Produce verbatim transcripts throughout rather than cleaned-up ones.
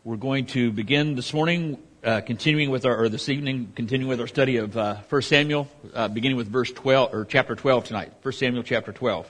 We're going to begin this morning, uh, continuing with our, or this evening, continuing with our study of uh, First Samuel, uh, beginning with verse twelve, or chapter twelve tonight. First Samuel chapter twelve.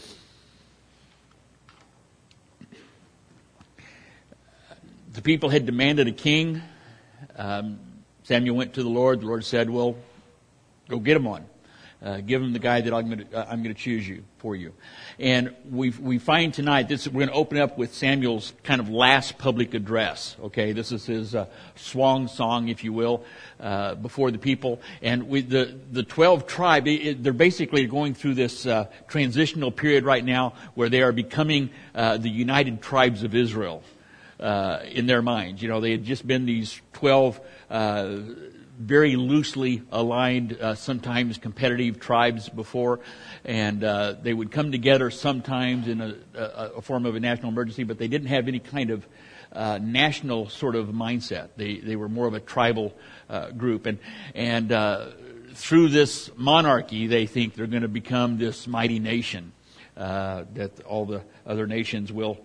The people had demanded a king. Um, Samuel went to the Lord. The Lord said, well, go get him one. Uh, give him the guy that I'm going to, uh, I'm going to choose you for you. And we we find tonight this, we're going to open up with Samuel's kind of last public address. Okay, this is his uh, swan song, if you will, uh, before the people. And we, the the twelve tribe, it, they're basically going through this uh, transitional period right now where they are becoming uh, the United Tribes of Israel uh, in their minds. You know, they had just been these twelve. Uh, very loosely aligned, uh, sometimes competitive tribes before, and uh, they would come together sometimes in a, a, a form of a national emergency, but they didn't have any kind of uh, national sort of mindset. They they were more of a tribal uh, group, and and uh, through this monarchy, they think they're going to become this mighty nation uh, that all the other nations will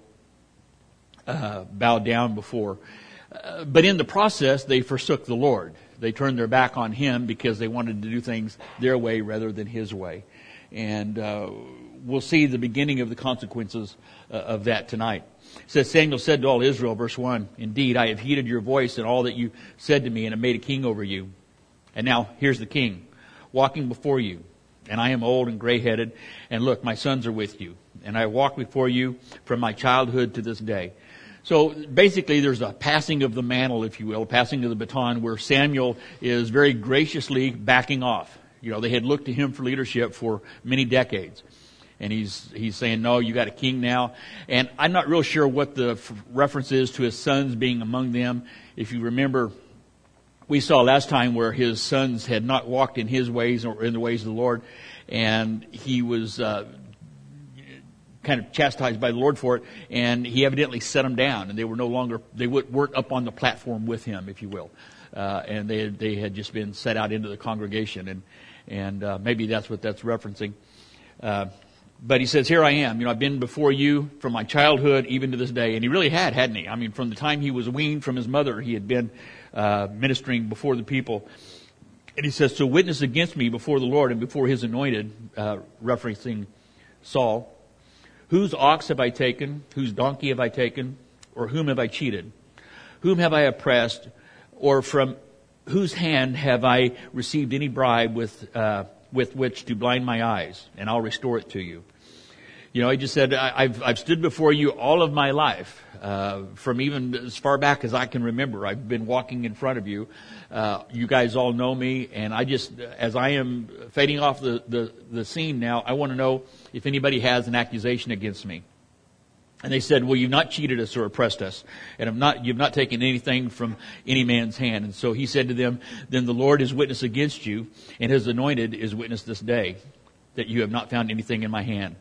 uh, bow down before. Uh, but in the process, they forsook the Lord. They turned their back on Him because they wanted to do things their way rather than His way. And uh, we'll see the beginning of the consequences uh, of that tonight. It says, Samuel said to all Israel, verse one, indeed, I have heeded your voice and all that you said to me, and have made a king over you. And now, here's the king, walking before you. And I am old and gray-headed, and look, my sons are with you. And I walk before you from my childhood to this day. So basically there's a passing of the mantle, if you will, a passing of the baton where Samuel is very graciously backing off. You know, they had looked to him for leadership for many decades. And he's he's saying, no, you got a king now. And I'm not real sure what the f- reference is to his sons being among them. If you remember, we saw last time where his sons had not walked in his ways or in the ways of the Lord. And he was uh kind of chastised by the Lord for it, and He evidently set them down, and they were no longer, they weren't up on the platform with Him, if you will, uh, and they had, they had just been set out into the congregation, and and uh, maybe that's what that's referencing. Uh, but He says, here I am, you know, I've been before you from my childhood even to this day, and He really had, hadn't He? I mean, from the time He was weaned from His mother, He had been uh, ministering before the people. And He says, so witness against me before the Lord and before His anointed, uh, referencing Saul. Whose ox have I taken? Whose donkey have I taken? Or whom have I cheated? Whom have I oppressed? Or from whose hand have I received any bribe with uh, with which to blind my eyes? And I'll restore it to you. You know, He just said, I, I've I've stood before you all of my life, uh, from even as far back as I can remember. I've been walking in front of you. Uh, you guys all know me, and I just, as I am fading off the, the, the scene now, I want to know if anybody has an accusation against me. And they said, well, you've not cheated us or oppressed us, and have not, you've not taken anything from any man's hand. And so He said to them, then the Lord is witness against you, and His anointed is witness this day, that you have not found anything in my hand.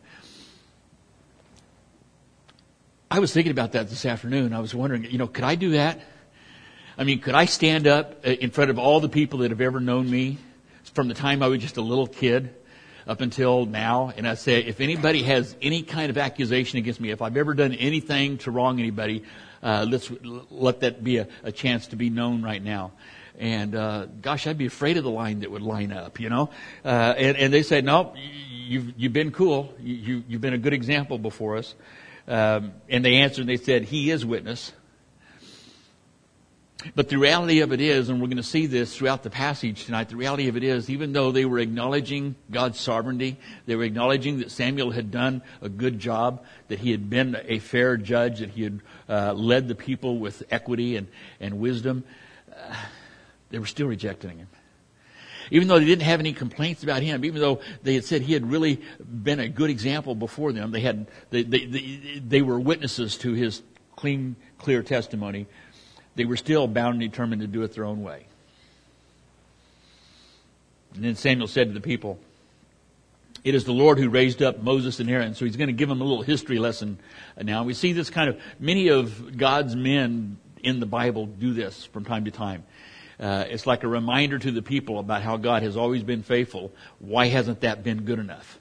I was thinking about that this afternoon. I was wondering, you know, could I do that? I mean, could I stand up in front of all the people that have ever known me from the time I was just a little kid up until now, and I say, if anybody has any kind of accusation against me, if I've ever done anything to wrong anybody, uh, let's let that be a, a chance to be known right now. And uh, gosh, I'd be afraid of the line that would line up, you know. Uh, and, and they said, no, you've you've been cool. You, you've been a good example before us. Um, and they answered, and they said, He is witness. But the reality of it is, and we're going to see this throughout the passage tonight, the reality of it is, even though they were acknowledging God's sovereignty, they were acknowledging that Samuel had done a good job, that he had been a fair judge, that he had uh, led the people with equity and, and wisdom, uh, they were still rejecting him. Even though they didn't have any complaints about him, even though they had said he had really been a good example before them, they had they they they, they were witnesses to his clean, clear testimony. They were still bound and determined to do it their own way. And then Samuel said to the people, it is the Lord who raised up Moses and Aaron. So He's going to give them a little history lesson now. We see this kind of, many of God's men in the Bible do this from time to time. Uh, it's like a reminder to the people about how God has always been faithful. Why hasn't that been good enough?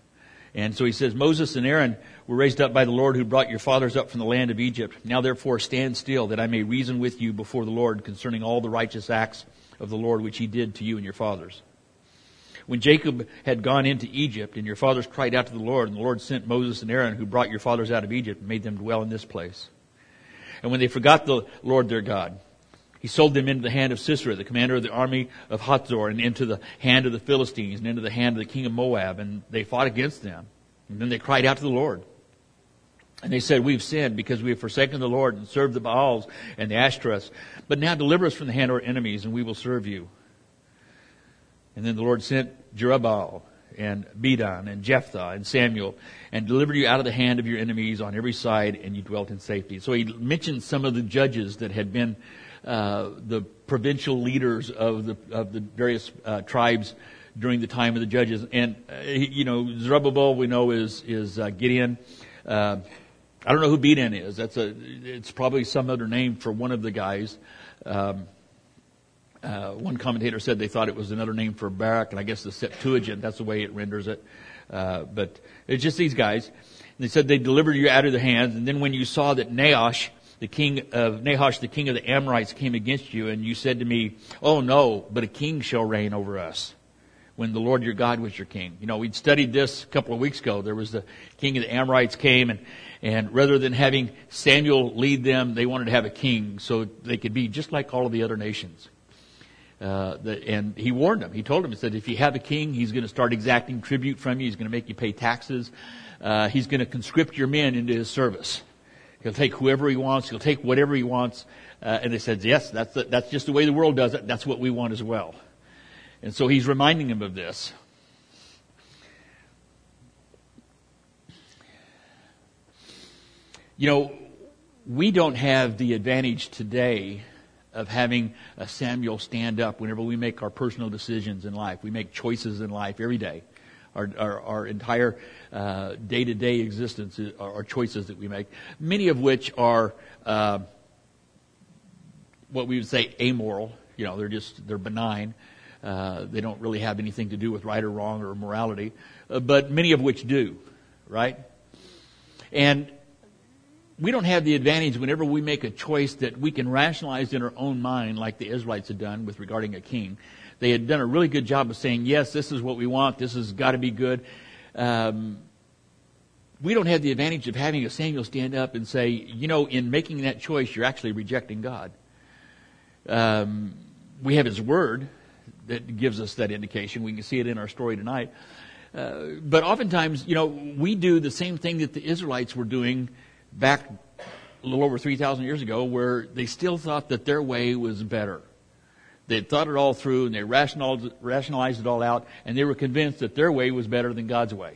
And so he says, Moses and Aaron were raised up by the Lord who brought your fathers up from the land of Egypt. Now therefore stand still, that I may reason with you before the Lord concerning all the righteous acts of the Lord which he did to you and your fathers. When Jacob had gone into Egypt, and your fathers cried out to the Lord, and the Lord sent Moses and Aaron, who brought your fathers out of Egypt, and made them dwell in this place. And when they forgot the Lord their God, he sold them into the hand of Sisera, the commander of the army of Hatzor, and into the hand of the Philistines, and into the hand of the king of Moab, and they fought against them. And then they cried out to the Lord. And they said, we've sinned because we have forsaken the Lord and served the Baals and the Ashtoreths. But now deliver us from the hand of our enemies, and we will serve you. And then the Lord sent Jerubbaal and Bedan and Jephthah and Samuel, and delivered you out of the hand of your enemies on every side, and you dwelt in safety. So he mentioned some of the judges that had been uh, the provincial leaders of the of the various uh, tribes during the time of the judges. And uh, you know, Zerubbabel we know is is uh, Gideon. Uh, I don't know who Bedan is. That's a it's probably some other name for one of the guys. Um, Uh, one commentator said they thought it was another name for Barak, and I guess the Septuagint, that's the way it renders it. Uh, but it's just these guys. And they said they delivered you out of their hands, and then when you saw that Nahash, the king of Nahash, the king of the Amorites, came against you, and you said to me, oh no, but a king shall reign over us, when the Lord your God was your king. You know, we'd studied this a couple of weeks ago. There was the king of the Amorites came, and and rather than having Samuel lead them, they wanted to have a king so they could be just like all of the other nations. Uh, the, and he warned them. He told them, he said, if you have a king, he's going to start exacting tribute from you. He's going to make you pay taxes. Uh, he's going to conscript your men into his service. He'll take whoever he wants. He'll take whatever he wants. Uh, and they said, yes, that's the, that's just the way the world does it. That's what we want as well. And so he's reminding them of this. You know, we don't have the advantage today of having a Samuel stand up whenever we make our personal decisions in life. We make choices in life every day. Our, our, our entire uh, day-to-day existence are, are choices that we make, many of which are uh, what we would say amoral. You know, they're just, they're benign. Uh, they don't really have anything to do with right or wrong or morality, uh, but many of which do, right? And we don't have the advantage whenever we make a choice that we can rationalize in our own mind like the Israelites had done with regarding a king. They had done a really good job of saying, yes, this is what we want. This has got to be good. Um, we don't have the advantage of having a Samuel stand up and say, you know, in making that choice, you're actually rejecting God. Um, we have his word that gives us that indication. We can see it in our story tonight. Uh, but oftentimes, you know, we do the same thing that the Israelites were doing back a little over three thousand years ago, where they still thought that their way was better. They thought it all through, and they rationalized, rationalized it all out, and they were convinced that their way was better than God's way.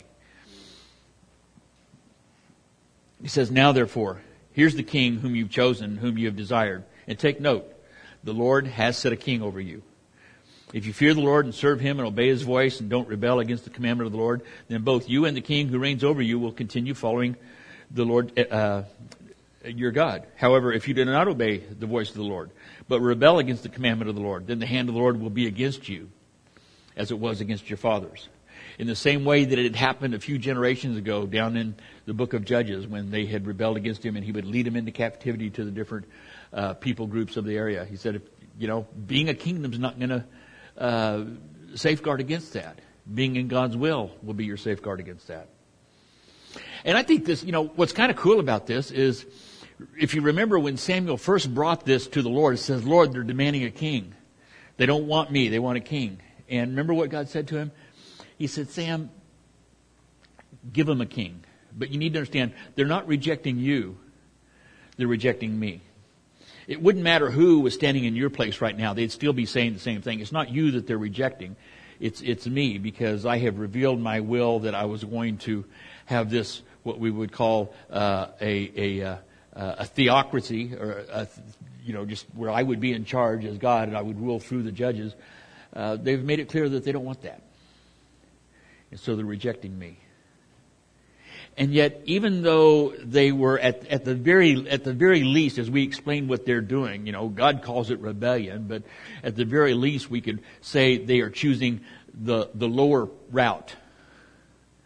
He says, now therefore, here's the king whom you've chosen, whom you have desired. And take note, the Lord has set a king over you. If you fear the Lord and serve him and obey his voice and don't rebel against the commandment of the Lord, then both you and the king who reigns over you will continue following the Lord, uh, your God. However, if you do not obey the voice of the Lord, but rebel against the commandment of the Lord, then the hand of the Lord will be against you, as it was against your fathers. In the same way that it had happened a few generations ago down in the book of Judges, when they had rebelled against him and he would lead them into captivity to the different uh, people groups of the area. He said, if, you know, being a kingdom is not going to uh, safeguard against that. Being in God's will will be your safeguard against that. And I think this, you know, what's kind of cool about this is, if you remember when Samuel first brought this to the Lord, it says, Lord, they're demanding a king. They don't want me, they want a king. And remember what God said to him? He said, Sam, give them a king. But you need to understand, they're not rejecting you, they're rejecting me. It wouldn't matter who was standing in your place right now, they'd still be saying the same thing. It's not you that they're rejecting, it's it's me, because I have revealed my will that I was going to have this, what we would call uh, a a, uh, a theocracy, or a, you know, just where I would be in charge as God and I would rule through the judges. Uh, they've made it clear that they don't want that, and so they're rejecting me. And yet, even though they were at at the very at the very least, as we explain what they're doing, you know, God calls it rebellion, but at the very least, we could say they are choosing the the lower route.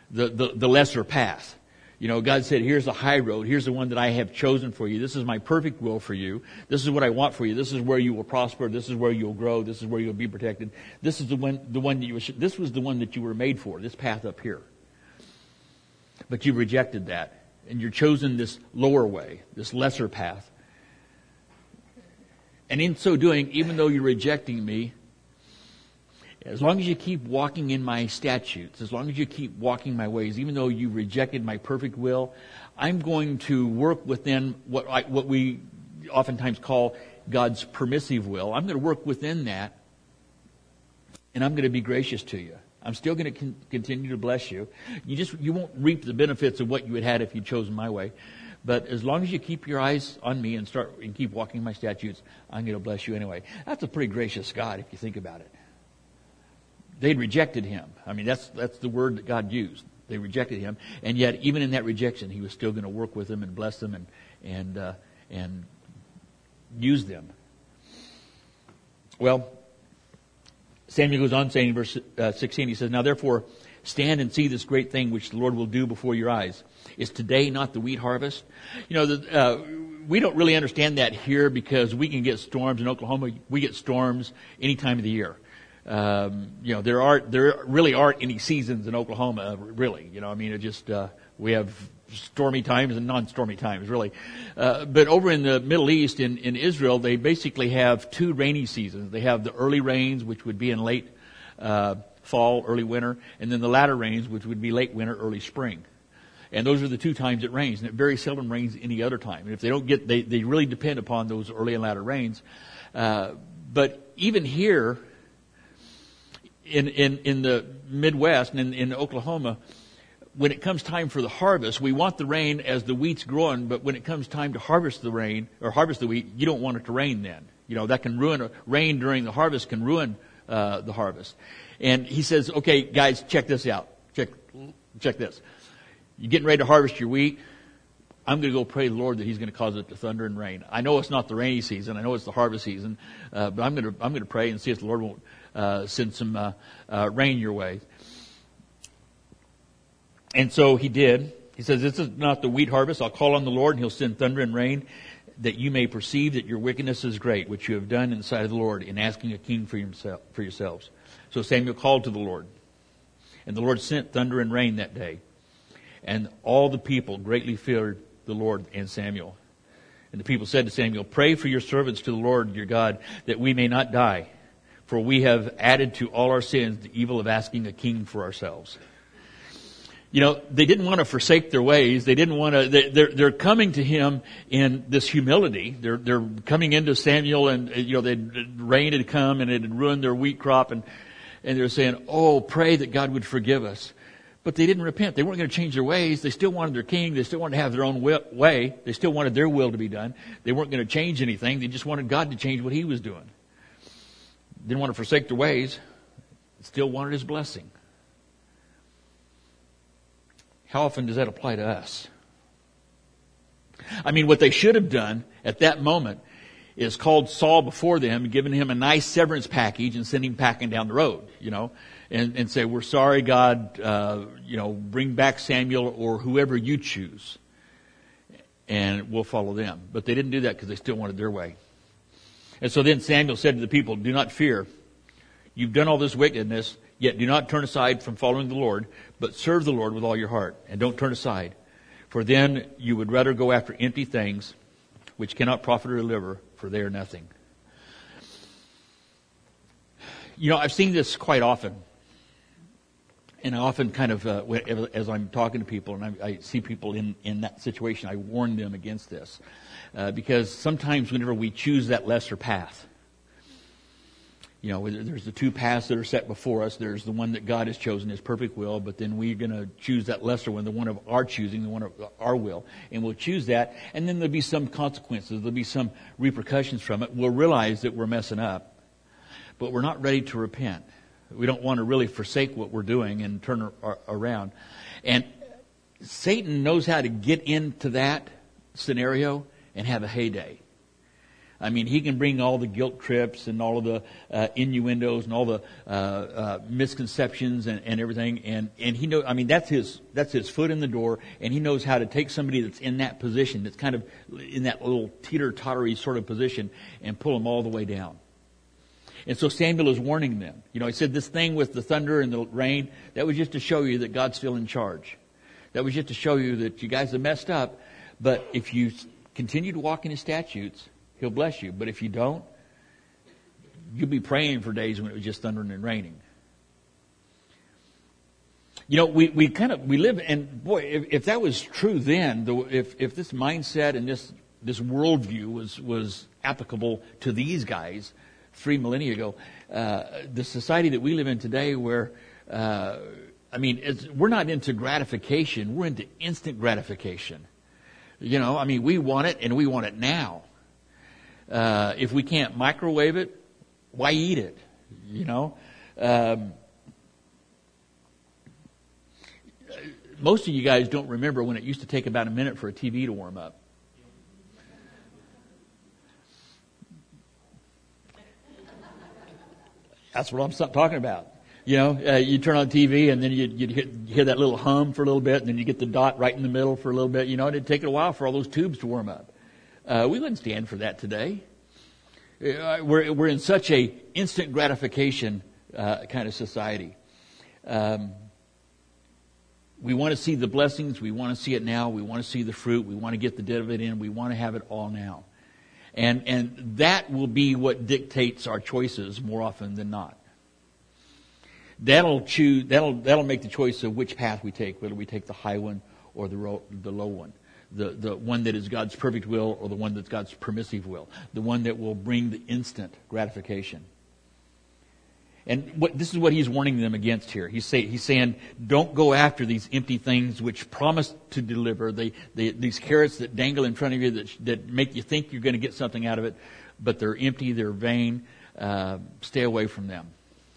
the, the, the lesser path. You know, God said, here's the high road. Here's the one that I have chosen for you. This is my perfect will for you. This is what I want for you. This is where you will prosper. This is where you'll grow. This is where you'll be protected. This is the one, the one that you were, this was the one that you were made for, this path up here. But you rejected that. And you're chosen this lower way, this lesser path. And in so doing, even though you're rejecting me, as long as you keep walking in my statutes, as long as you keep walking my ways, even though you rejected my perfect will, I'm going to work within what I, what we oftentimes call God's permissive will. I'm going to work within that, and I'm going to be gracious to you. I'm still going to con- continue to bless you. You just you won't reap the benefits of what you had had if you'd chosen my way. But as long as you keep your eyes on me and start and keep walking my statutes, I'm going to bless you anyway. That's a pretty gracious God if you think about it. They'd rejected him. I mean, that's that's the word that God used. They rejected him, and yet even in that rejection, he was still going to work with them and bless them and and uh, and use them. Well, Samuel goes on saying in verse uh, sixteen, he says, "Now therefore stand and see this great thing which the Lord will do before your eyes. Is today not the wheat harvest?" You know, the, uh, we don't really understand that here because we can get storms in Oklahoma. We get storms any time of the year. Um, you know, there are there really aren't any seasons in Oklahoma, really. You know, I mean, it just uh, we have stormy times and non-stormy times, really. Uh, but over in the Middle East, in, in Israel, they basically have two rainy seasons. They have the early rains, which would be in late uh, fall, early winter, and then the latter rains, which would be late winter, early spring. And those are the two times it rains, and it very seldom rains any other time. And if they don't get, they, they really depend upon those early and latter rains. Uh, but even here, in, in, in the Midwest and in, in Oklahoma, when it comes time for the harvest, we want the rain as the wheat's growing, but when it comes time to harvest the rain, or harvest the wheat, you don't want it to rain then. You know, that can ruin, a, rain during the harvest can ruin uh, the harvest. And he says, okay, guys, check this out. Check, check this. You're getting ready to harvest your wheat. I'm going to go pray to the Lord that He's going to cause it to thunder and rain. I know it's not the rainy season. I know it's the harvest season. Uh, but I'm going to I'm going to pray and see if the Lord won't uh, send some uh, uh, rain your way. And so he did. He says, "This is not the wheat harvest. I'll call on the Lord, and He'll send thunder and rain, that you may perceive that your wickedness is great, which you have done in the sight of the Lord, in asking a king for yourself, for yourselves." So Samuel called to the Lord, and the Lord sent thunder and rain that day. And all the people greatly feared the Lord and Samuel. And the people said to Samuel, "Pray for your servants to the Lord your God, that we may not die. For we have added to all our sins the evil of asking a king for ourselves." You know, they didn't want to forsake their ways. They didn't want to, they, they're, they're coming to him in this humility. They're, they're coming into Samuel and, you know, they'd, rain had come and it had ruined their wheat crop, and, and they're saying, "Oh, pray that God would forgive us." But they didn't repent. They weren't going to change their ways. They still wanted their king. They still wanted to have their own way. They still wanted their will to be done. They weren't going to change anything. They just wanted God to change what He was doing. Didn't want to forsake their ways. Still wanted His blessing. How often does that apply to us? I mean, what they should have done at that moment is called Saul before them and given him a nice severance package and sent him packing down the road, you know, and, and say, "We're sorry, God, uh, you know, bring back Samuel or whoever you choose, and we'll follow them." But they didn't do that because they still wanted their way. And so then Samuel said to the people, "Do not fear. You've done all this wickedness, yet do not turn aside from following the Lord, but serve the Lord with all your heart, and don't turn aside. For then you would rather go after empty things, which cannot profit or deliver, for they are nothing." You know, I've seen this quite often. And I often kind of, uh, as I'm talking to people and I, I see people in, in that situation, I warn them against this. Uh, because sometimes whenever we choose that lesser path, you know, there's the two paths that are set before us. There's the one that God has chosen, His perfect will, but then we're going to choose that lesser one, the one of our choosing, the one of our will. And we'll choose that, and then there'll be some consequences. There'll be some repercussions from it. We'll realize that we're messing up, but we're not ready to repent. We don't want to really forsake what we're doing and turn around. And Satan knows how to get into that scenario and have a heyday. I mean, he can bring all the guilt trips and all of the uh, innuendos and all the uh, uh, misconceptions and, and everything. And, and he knows, I mean, that's his, that's his foot in the door. And he knows how to take somebody that's in that position, that's kind of in that little teeter-tottery sort of position, and pull them all the way down. And so Samuel is warning them. You know, he said this thing with the thunder and the rain, that was just to show you that God's still in charge. That was just to show you that you guys have messed up. But if you continue to walk in His statutes, He'll bless you. But if you don't, you'll be praying for days when it was just thundering and raining. You know, we, we kind of, we live, and boy, if, if that was true then, the, if, if this mindset and this, this worldview was, was applicable to these guys three millennia ago, uh, the society that we live in today where, uh, I mean, it's, we're not into gratification, we're into instant gratification. You know, I mean, we want it and we want it now. Uh, if we can't microwave it, why eat it? You know? Um, most of you guys don't remember when it used to take about a minute for a T V to warm up. That's what I'm talking about. You know, uh, you turn on T V and then you'd, you'd hear, hear that little hum for a little bit, and then you get the dot right in the middle for a little bit. You know, and it'd take a while for all those tubes to warm up. Uh, we wouldn't stand for that today. Uh, we're, we're in such a instant gratification uh, kind of society. Um, we want to see the blessings. We want to see it now. We want to see the fruit. We want to get the dividend in. We want to have it all now. And and that will be what dictates our choices more often than not. That'll choose. That'll that'll make the choice of which path we take, whether we take the high one or the ro- the low one. The, the one that is God's perfect will or the one that's God's permissive will. The one that will bring the instant gratification. And what, this is what he's warning them against here. He's, say, he's saying, don't go after these empty things which promise to deliver. They, they, these carrots that dangle in front of you that, that make you think you're going to get something out of it, but they're empty, they're vain. Uh, stay away from them.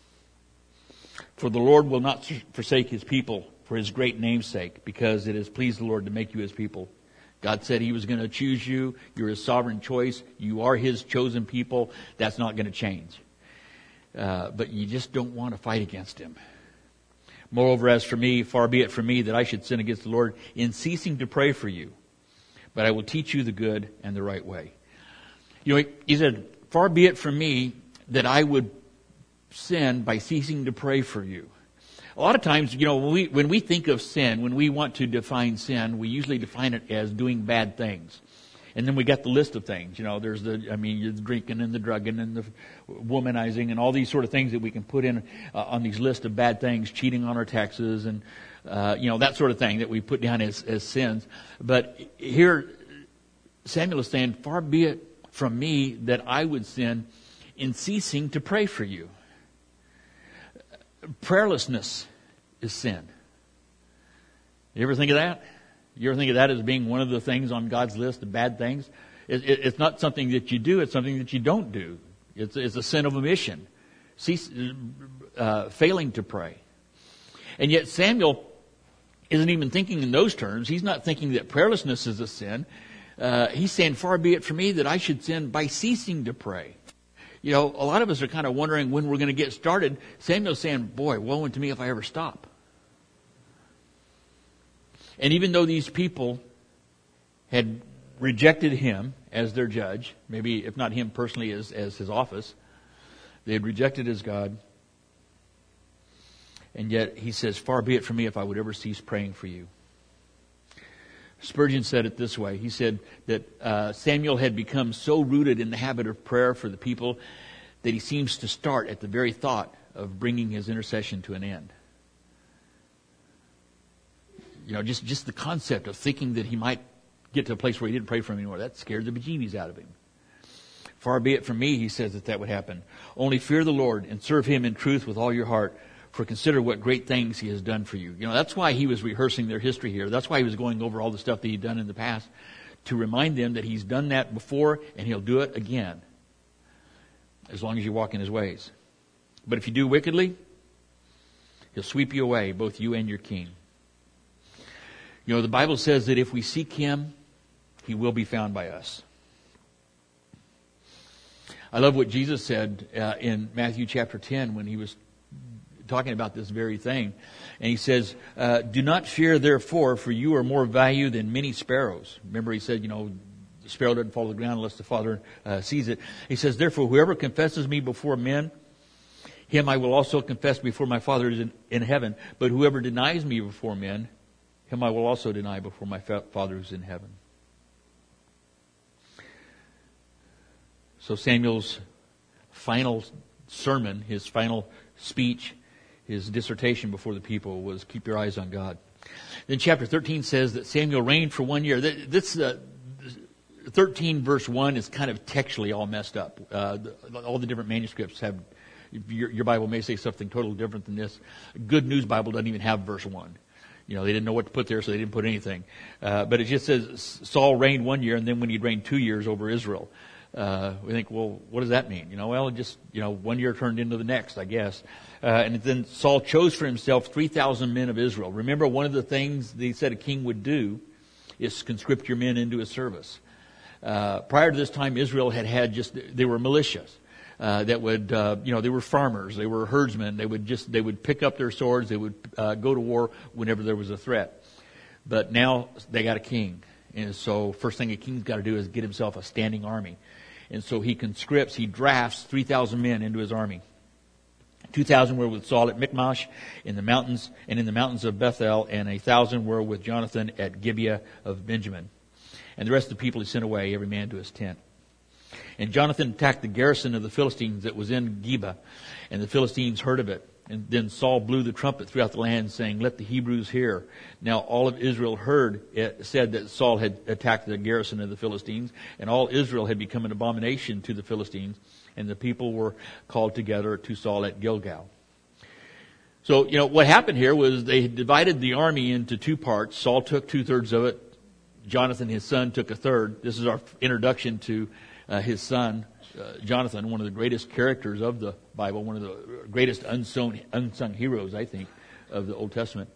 For the Lord will not forsake His people for His great name's sake, because it has pleased the Lord to make you His people. God said He was going to choose you. You're His sovereign choice. You are His chosen people. That's not going to change. Uh, but you just don't want to fight against Him. Moreover, as for me, far be it from me that I should sin against the Lord in ceasing to pray for you. But I will teach you the good and the right way. You know, He said, far be it from me that I would sin by ceasing to pray for you. A lot of times, you know, when we, when we think of sin, when we want to define sin, we usually define it as doing bad things. And then we got the list of things. You know, there's the, I mean, the drinking and the drugging and the womanizing and all these sort of things that we can put in uh, on these lists of bad things, cheating on our taxes and, uh, you know, that sort of thing that we put down as, as sins. But here, Samuel is saying, far be it from me that I would sin in ceasing to pray for you. Prayerlessness is sin. You ever think of that? You ever think of that as being one of the things on God's list of bad things? It, it, it's not something that you do. It's something that you don't do. It's, it's a sin of omission. Cease, uh, failing to pray. And yet Samuel isn't even thinking in those terms. He's not thinking that prayerlessness is a sin. Uh, he's saying, far be it from me that I should sin by ceasing to pray. You know, a lot of us are kind of wondering when we're going to get started. Samuel's saying, boy, woe unto me if I ever stop. And even though these people had rejected him as their judge, maybe if not him personally as, as his office, they had rejected his God. And yet he says, far be it from me if I would ever cease praying for you. Spurgeon said it this way. He said that uh, Samuel had become so rooted in the habit of prayer for the people that he seems to start at the very thought of bringing his intercession to an end. You know, just, just the concept of thinking that he might get to a place where he didn't pray for him anymore, that scared the bejeebies out of him. Far be it from me, he says, that that would happen. Only fear the Lord and serve Him in truth with all your heart. For consider what great things He has done for you. You know, that's why he was rehearsing their history here. That's why he was going over all the stuff that he'd done in the past, to remind them that He's done that before and He'll do it again, as long as you walk in His ways. But if you do wickedly, He'll sweep you away, both you and your king. You know, the Bible says that if we seek Him, He will be found by us. I love what Jesus said uh, in Matthew chapter ten when he was talking about this very thing. And he says, uh, do not fear therefore, for you are more value than many sparrows. Remember he said, you know, the sparrow doesn't fall to the ground unless the Father uh, sees it. He says, therefore, whoever confesses me before men, him I will also confess before my Father is in, in heaven. But whoever denies me before men, him I will also deny before my fa- Father who is in heaven. So Samuel's final sermon, his final speech, his dissertation before the people was keep your eyes on God. Then chapter thirteen says that Samuel reigned for one year. This uh, thirteen verse one is kind of textually all messed up. Uh, the, all the different manuscripts have, your, your Bible may say something totally different than this. Good News Bible doesn't even have verse one. You know, they didn't know what to put there, so they didn't put anything. Uh, but it just says Saul reigned one year, and then when he'd reigned two years over Israel. Uh, we think, well, what does that mean? You know, well, it just, you know, one year turned into the next, I guess. Uh, and then Saul chose for himself three thousand men of Israel. Remember, one of the things they said a king would do is conscript your men into his service. Uh, prior to this time, Israel had had just, they were militias. Uh, that would, uh, you know, they were farmers, they were herdsmen. They would just, they would pick up their swords, they would uh, go to war whenever there was a threat. But now they got a king. And so first thing a king's got to do is get himself a standing army. And so he conscripts, he drafts three thousand men into his army. two thousand were with Saul at Michmash in the mountains, and in the mountains of Bethel, and one thousand were with Jonathan at Gibeah of Benjamin. And the rest of the people he sent away, every man to his tent. And Jonathan attacked the garrison of the Philistines that was in Gibeah, and the Philistines heard of it. And then Saul blew the trumpet throughout the land, saying, let the Hebrews hear. Now all of Israel heard, it said that Saul had attacked the garrison of the Philistines, and all Israel had become an abomination to the Philistines, and the people were called together to Saul at Gilgal. So, you know, what happened here was they divided the army into two parts. Saul took two-thirds of it. Jonathan, his son, took a third. This is our introduction to uh, his son, Uh, Jonathan, one of the greatest characters of the Bible, one of the greatest unsung, unsung heroes, I think, of the Old Testament.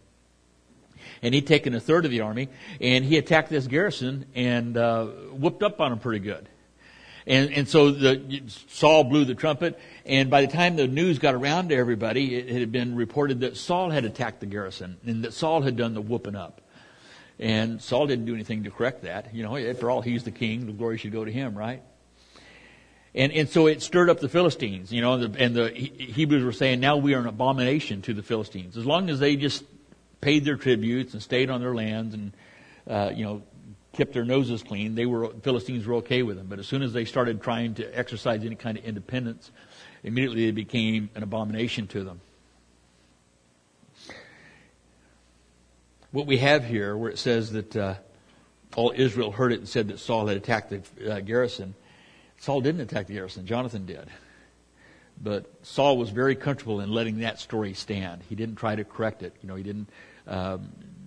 And he'd taken a third of the army, and he attacked this garrison and uh, whooped up on them pretty good. And, and so the, Saul blew the trumpet, and by the time the news got around to everybody, it had been reported that Saul had attacked the garrison, and that Saul had done the whooping up. And Saul didn't do anything to correct that. You know, after all, he's the king. The glory should go to him, right? And and so it stirred up the Philistines, you know, and the, and the Hebrews were saying, now we are an abomination to the Philistines. As long as they just paid their tributes and stayed on their lands and, uh, you know, kept their noses clean, they were, Philistines were okay with them. But as soon as they started trying to exercise any kind of independence, immediately they became an abomination to them. What we have here, where it says that uh, all Israel heard it and said that Saul had attacked the uh, garrison, Saul didn't attack the garrison. Jonathan did. But Saul was very comfortable in letting that story stand. He didn't try to correct it. You know, he didn't um,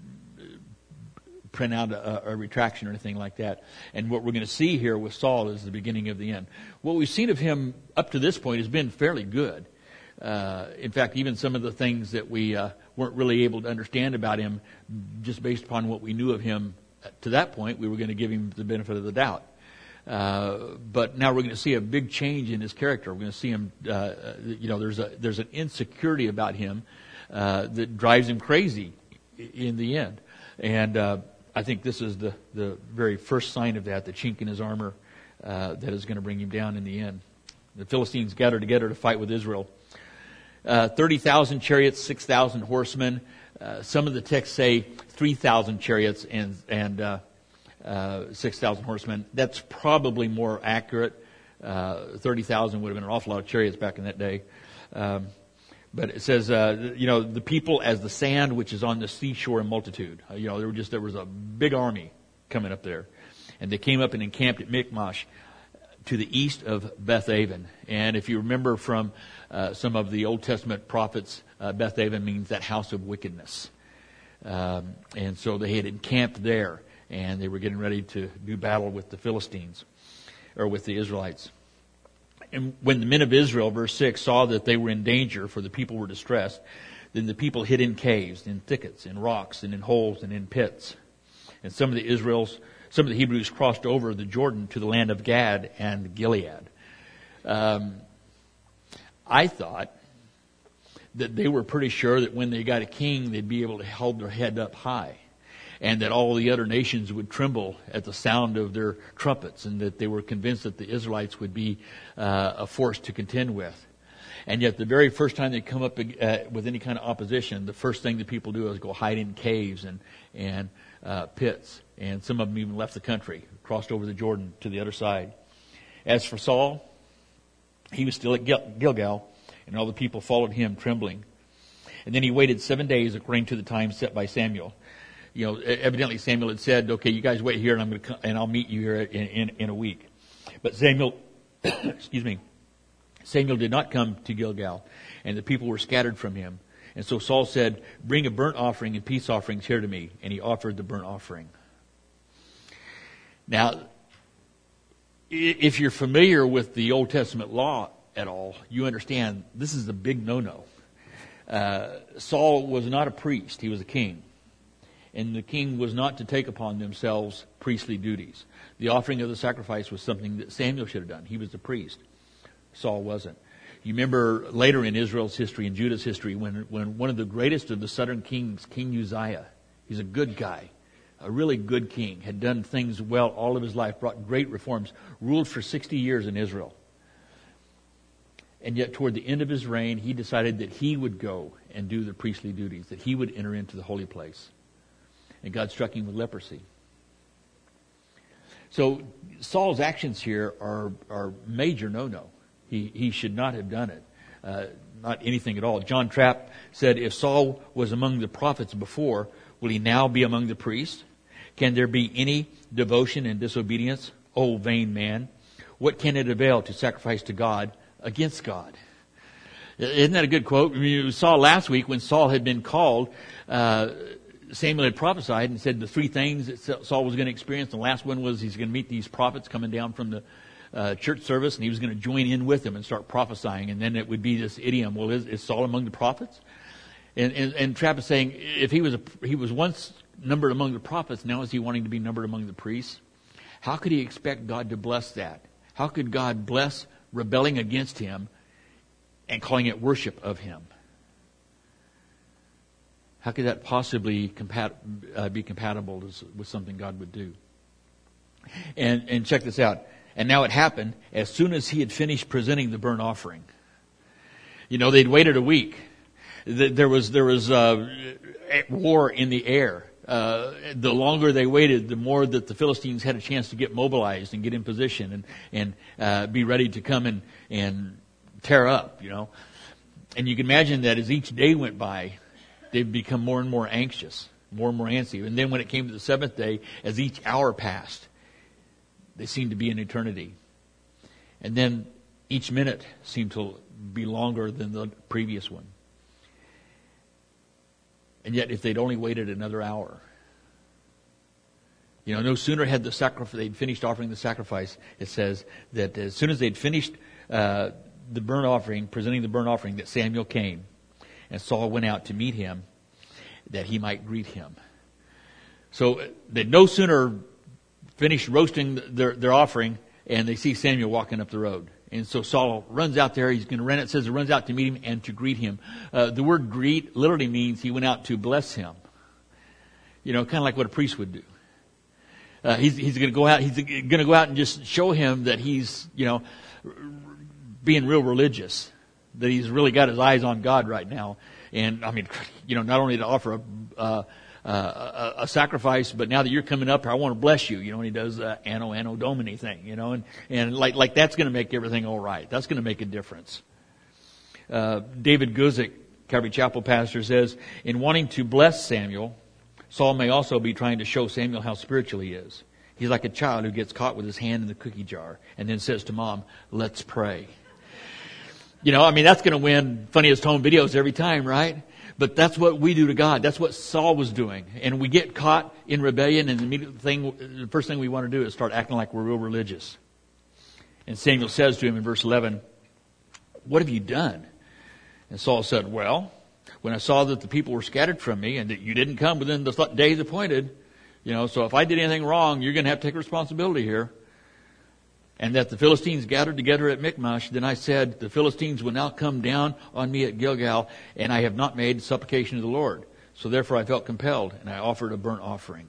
print out a, a retraction or anything like that. And what we're going to see here with Saul is the beginning of the end. What we've seen of him up to this point has been fairly good. Uh, in fact, even some of the things that we uh, weren't really able to understand about him, just based upon what we knew of him to that point, we were going to give him the benefit of the doubt. Uh, but now we're going to see a big change in his character. We're going to see him, uh, you know, there's a there's an insecurity about him uh, that drives him crazy in the end. And uh, I think this is the, the very first sign of that, the chink in his armor uh, that is going to bring him down in the end. The Philistines gathered together to fight with Israel. Uh, thirty thousand chariots, six thousand horsemen. Uh, some of the texts say three thousand chariots and and uh, Uh, six thousand horsemen. That's probably more accurate. Uh, thirty thousand would have been an awful lot of chariots back in that day. Um, but it says, uh, you know, the people as the sand which is on the seashore in multitude. Uh, you know, there were just there was a big army coming up there, and they came up and encamped at Michmash to the east of Bethaven. And if you remember from uh, some of the Old Testament prophets, uh, Bethaven means that house of wickedness, um, and so they had encamped there. And they were getting ready to do battle with the Philistines, or with the Israelites. And when the men of Israel, verse six, saw that they were in danger, for the people were distressed, then the people hid in caves, in thickets, in rocks, and in holes, and in pits. And some of the Israels, some of the Hebrews crossed over the Jordan to the land of Gad and Gilead. Um, I thought that they were pretty sure that when they got a king, they'd be able to hold their head up high, and that all the other nations would tremble at the sound of their trumpets, and that they were convinced that the Israelites would be uh, a force to contend with. And yet the very first time they come up uh, with any kind of opposition, the first thing that people do is go hide in caves and, and uh, pits. And some of them even left the country, crossed over the Jordan to the other side. As for Saul, he was still at Gil- Gilgal, and all the people followed him trembling. And then he waited seven days according to the time set by Samuel. You know, evidently Samuel had said, okay, you guys wait here and I'm going to come, and I'll meet you here in, in, in a week. But Samuel, excuse me, Samuel did not come to Gilgal, and the people were scattered from him. And so Saul said, bring a burnt offering and peace offerings here to me. And he offered the burnt offering. Now, if you're familiar with the Old Testament law at all, you understand this is a big no-no. Uh, Saul was not a priest. He was a king. And the king was not to take upon themselves priestly duties. The offering of the sacrifice was something that Samuel should have done. He was the priest. Saul wasn't. You remember later in Israel's history and Judah's history when, when one of the greatest of the southern kings, King Uzziah, he's a good guy, a really good king, had done things well all of his life, brought great reforms, ruled for sixty years in Israel. And yet toward the end of his reign, he decided that he would go and do the priestly duties, that he would enter into the holy place. And God struck him with leprosy. So Saul's actions here are, are major no-no. He, he should not have done it. Uh, not anything at all. John Trapp said, if Saul was among the prophets before, will he now be among the priests? Can there be any devotion and disobedience? O vain man, what can it avail to sacrifice to God against God? Isn't that a good quote? I mean, you saw last week when Saul had been called, uh, Samuel had prophesied and said the three things that Saul was going to experience. The last one was he's going to meet these prophets coming down from the uh, church service, and he was going to join in with them and start prophesying. And then it would be this idiom, well, is, is Saul among the prophets? And, and, and Trapp is saying, if he was a, he was once numbered among the prophets, now is he wanting to be numbered among the priests? How could he expect God to bless that? How could God bless rebelling against him and calling it worship of him? How could that possibly compat- uh, be compatible with something God would do? And, and check this out. And now it happened as soon as he had finished presenting the burnt offering. You know, they'd waited a week. There was there was uh, war in the air. Uh, the longer they waited, the more that the Philistines had a chance to get mobilized and get in position and and uh, be ready to come and and tear up. You know, and you can imagine that as each day went by, they'd become more and more anxious, more and more antsy. And then when it came to the seventh day, as each hour passed, they seemed to be an eternity. And then each minute seemed to be longer than the previous one. And yet, if they'd only waited another hour, you know, no sooner had the sacrifice, they'd finished offering the sacrifice, it says that as soon as they'd finished uh, the burnt offering, presenting the burnt offering, that Samuel came, and Saul went out to meet him, that he might greet him. So they'd no sooner finished roasting their, their offering, and they see Samuel walking up the road. And so Saul runs out there. He's going to run. It says he runs out to meet him and to greet him. Uh, the word greet literally means he went out to bless him. You know, kind of like what a priest would do. Uh, he's he's going to go out. He's going to go out and just show him that he's, you know, being real religious. That he's really got his eyes on God right now. And I mean, you know, not only to offer a uh, uh, a, a sacrifice, but now that you're coming up here, I want to bless you. You know, and he does the Anno Anno Domini thing, you know, and, and like, like that's going to make everything all right. That's going to make a difference. Uh, David Guzik, Calvary Chapel pastor, says, in wanting to bless Samuel, Saul may also be trying to show Samuel how spiritual he is. He's like a child who gets caught with his hand in the cookie jar and then says to mom, let's pray. You know, I mean, that's going to win funniest home videos every time, right? But that's what we do to God. That's what Saul was doing. And we get caught in rebellion, and the immediate thing, the first thing we want to do is start acting like we're real religious. And Samuel says to him in verse eleven, what have you done? And Saul said, well, when I saw that the people were scattered from me and that you didn't come within the days appointed, you know, so if I did anything wrong, you're going to have to take responsibility here. and that the Philistines gathered together at Michmash, then I said, the Philistines will now come down on me at Gilgal, and I have not made supplication to the Lord. So therefore I felt compelled, and I offered a burnt offering.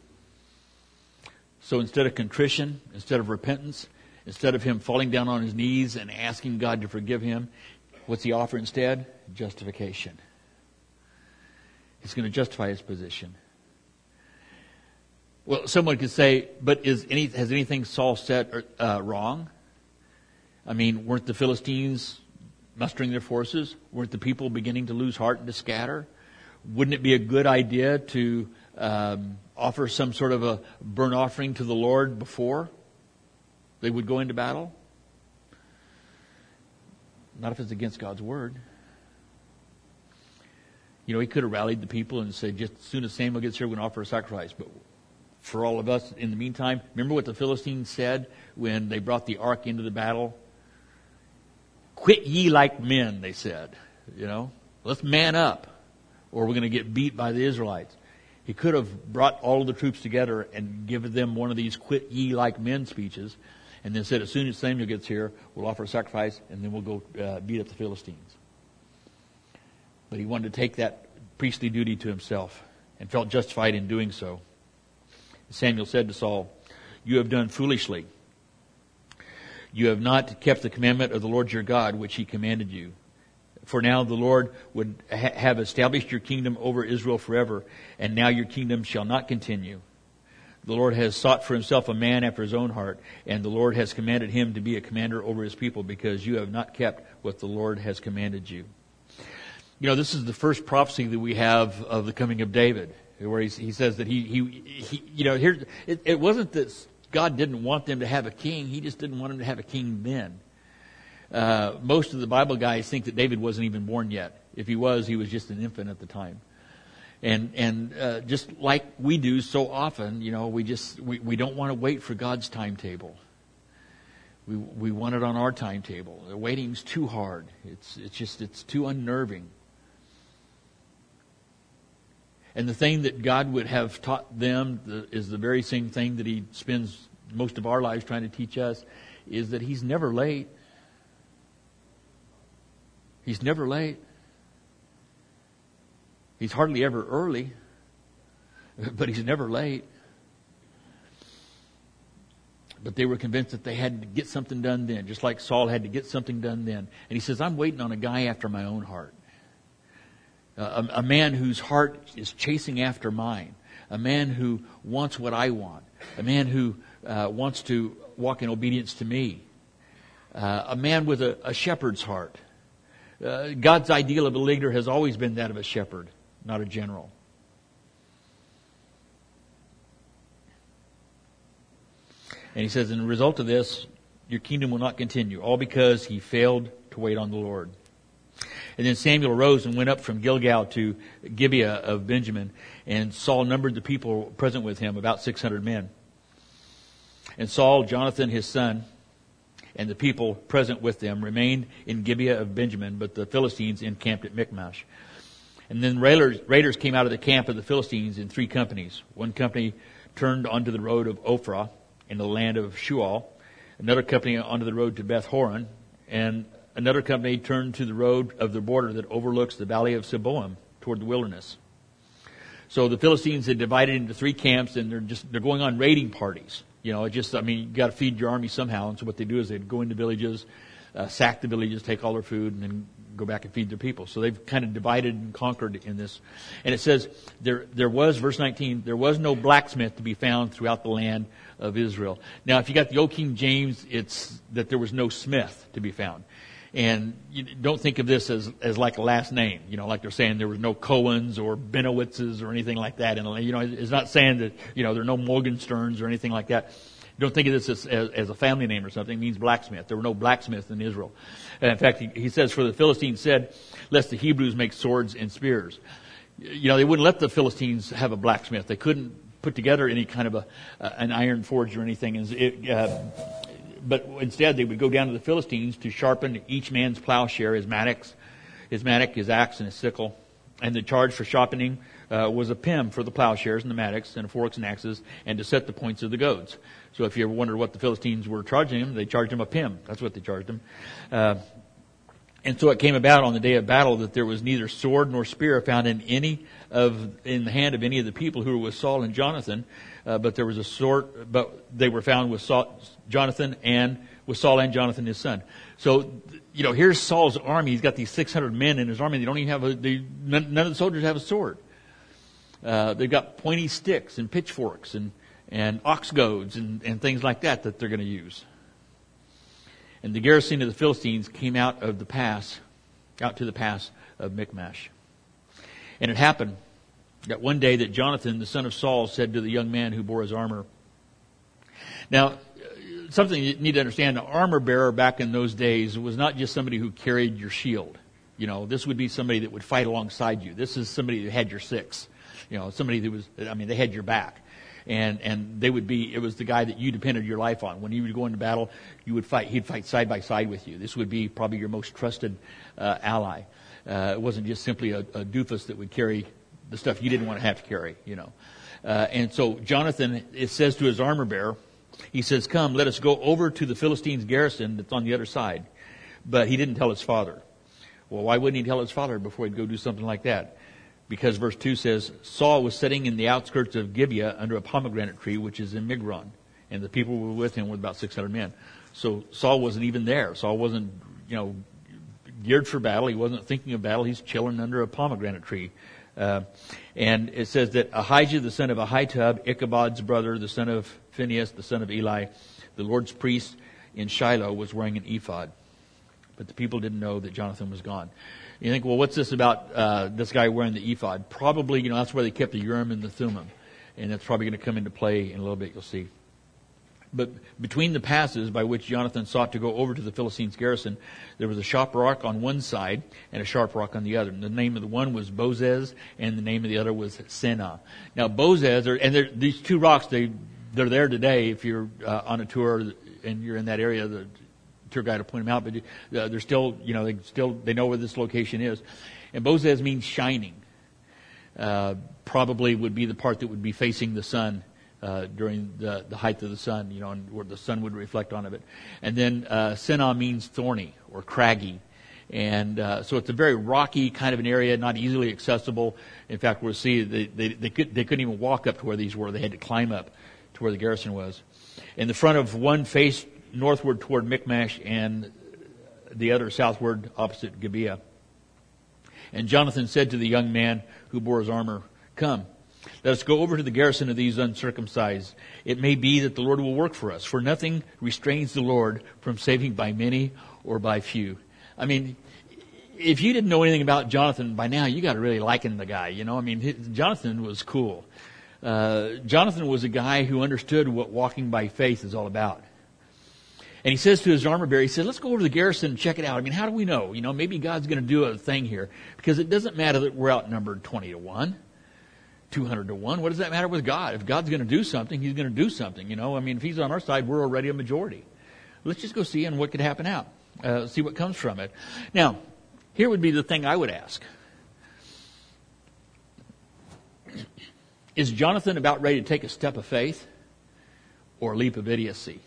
So instead of contrition, instead of repentance, instead of him falling down on his knees and asking God to forgive him, what's he offer instead? Justification. He's going to justify his position. Well, someone could say, but is any has anything Saul said uh, wrong? I mean, weren't the Philistines mustering their forces? Weren't the people beginning to lose heart and to scatter? Wouldn't it be a good idea to um, offer some sort of a burnt offering to the Lord before they would go into battle? Not if it's against God's word. You know, he could have rallied the people and said, just as soon as Samuel gets here, we're going to offer a sacrifice. But for all of us, in the meantime, remember what the Philistines said when they brought the ark into the battle? Quit ye like men, they said. You know, let's man up, or we're going to get beat by the Israelites. He could have brought all of the troops together and given them one of these quit ye like men speeches, and then said, as soon as Samuel gets here, we'll offer a sacrifice, and then we'll go uh, beat up the Philistines. But he wanted to take that priestly duty to himself and felt justified in doing so. Samuel said to Saul, you have done foolishly. You have not kept the commandment of the Lord your God, which he commanded you. For now the Lord would ha- have established your kingdom over Israel forever, and now your kingdom shall not continue. The Lord has sought for himself a man after his own heart, and the Lord has commanded him to be a commander over his people, because you have not kept what the Lord has commanded you. You know, this is the first prophecy that we have of the coming of David, where he, he says that he, he, he you know, here it, it wasn't that God didn't want them to have a king; He just didn't want them to have a king then. Uh, most of the Bible guys think that David wasn't even born yet. If he was, he was just an infant at the time. And and uh, just like we do so often, you know, we just we, we don't want to wait for God's timetable. We we want it on our timetable. The waiting's too hard. It's it's just it's too unnerving. And the thing that God would have taught them the, is the very same thing that He spends most of our lives trying to teach us, is that He's never late. He's never late. He's hardly ever early, but He's never late. But they were convinced that they had to get something done then, just like Saul had to get something done then. And he says, I'm waiting on a guy after my own heart. Uh, a, a man whose heart is chasing after mine. A man who wants what I want. A man who uh, wants to walk in obedience to me. Uh, a man with a, a shepherd's heart. Uh, God's ideal of a leader has always been that of a shepherd, not a general. And he says, in the result of this, your kingdom will not continue, all because he failed to wait on the Lord. And then Samuel arose and went up from Gilgal to Gibeah of Benjamin, and Saul numbered the people present with him, about six hundred men. And Saul, Jonathan his son, and the people present with them remained in Gibeah of Benjamin, but the Philistines encamped at Michmash. And then raiders, raiders came out of the camp of the Philistines in three companies. One company turned onto the road of Ophrah in the land of Shual. Another company onto the road to Beth Horon. And another company turned to the road of the border that overlooks the valley of Seboim toward the wilderness. So the Philistines had divided into three camps, and they're just they're going on raiding parties. You know, it just, I mean, you got to feed your army somehow. And so what they do is they'd go into villages, uh, sack the villages, take all their food, and then go back and feed their people. So they've kind of divided and conquered in this. And it says, there there was, verse nineteen, there was no blacksmith to be found throughout the land of Israel. Now, if you got the old King James, it's that there was no smith to be found. And you don't think of this as, as like a last name, you know, like they're saying there was no Cohens or Benowitzes or anything like that. And, you know, it's not saying that, you know, there are no Morgensterns or anything like that. Don't think of this as, as, as a family name or something. It means blacksmith. There were no blacksmiths in Israel. And in fact, he, he says, for the Philistines said, lest the Hebrews make swords and spears. You know, they wouldn't let the Philistines have a blacksmith. They couldn't put together any kind of a, uh, an iron forge or anything. And it, uh, But instead, they would go down to the Philistines to sharpen each man's plowshare, his mattocks, his mattock, his axe, and his sickle. And the charge for sharpening uh, was a pim for the plowshares and the mattocks and forks and axes and to set the points of the goads. So if you ever wondered what the Philistines were charging him, they charged him a pim. That's what they charged him. Uh, and so it came about on the day of battle that there was neither sword nor spear found in any of in the hand of any of the people who were with Saul and Jonathan, uh, but there was a sword. But they were found with Saul, Jonathan and with Saul and Jonathan his son. So you know, here's Saul's army. He's got these six hundred men in his army. They don't even have a. They, none, none of the soldiers have a sword. Uh, they've got pointy sticks and pitchforks and and ox goads and, and things like that that they're going to use. And the garrison of the Philistines came out of the pass, out to the pass of Michmash. And it happened that one day that Jonathan, the son of Saul, said to the young man who bore his armor. Now, something you need to understand, an armor bearer back in those days was not just somebody who carried your shield. You know, this would be somebody that would fight alongside you. This is somebody who had your six. You know, somebody that was, I mean, they had your back. And and they would be, it was the guy that you depended your life on. When you would go into battle, you would fight, he'd fight side by side with you. This would be probably your most trusted uh, ally. Uh, it wasn't just simply a, a doofus that would carry the stuff you didn't want to have to carry, you know. Uh, and so Jonathan, it says to his armor bearer, he says, come, let us go over to the Philistines' garrison that's on the other side. But he didn't tell his father. Well, why wouldn't he tell his father before he'd go do something like that? Because verse two says, Saul was sitting in the outskirts of Gibeah under a pomegranate tree, which is in Migron. And the people who were with him were about six hundred men. So Saul wasn't even there. Saul wasn't, you know, geared for battle. He wasn't thinking of battle. He's chilling under a pomegranate tree. Uh, and it says that Ahijah, the son of Ahitub, Ichabod's brother, the son of Phinehas, the son of Eli, the Lord's priest in Shiloh, was wearing an ephod. But the people didn't know that Jonathan was gone. You think, well, what's this about uh, this guy wearing the ephod? Probably, you know, that's where they kept the Urim and the Thummim. And that's probably going to come into play in a little bit, you'll see. But between the passes by which Jonathan sought to go over to the Philistines' garrison, there was a sharp rock on one side and a sharp rock on the other. And the name of the one was Bozez, and the name of the other was Senah. Now, Bozez, are, and these two rocks, they, they're there today. If you're uh, on a tour and you're in that area, the tour guide will point them out. But uh, they're still, you know, they still they know where this location is. And Bozez means shining. Uh, probably would be the part that would be facing the sun. Uh, during the, the height of the sun, you know, and where the sun would reflect on it. And then uh, Senah means thorny or craggy. And uh, so it's a very rocky kind of an area, not easily accessible. In fact, we'll see they, they, they, could, they couldn't even walk up to where these were. They had to climb up to where the garrison was. In the front of one faced northward toward Michmash and the other southward opposite Gibeah. And Jonathan said to the young man who bore his armor, come, let us go over to the garrison of these uncircumcised. It may be that the Lord will work for us, for nothing restrains the Lord from saving by many or by few. I mean, if you didn't know anything about Jonathan by now, you got to really liken the guy. You know, I mean, his, Jonathan was cool. Uh, Jonathan was a guy who understood what walking by faith is all about. And he says to his armor bearer, he says, let's go over to the garrison and check it out. I mean, how do we know? You know, maybe God's going to do a thing here, because it doesn't matter that we're outnumbered twenty to one. two hundred to one. What does that matter with God? If God's going to do something, He's going to do something. You know, I mean, if He's on our side, we're already a majority. Let's just go see and what could happen out. Uh, see what comes from it. Now, here would be the thing I would ask. Is Jonathan about ready to take a step of faith or a leap of idiocy?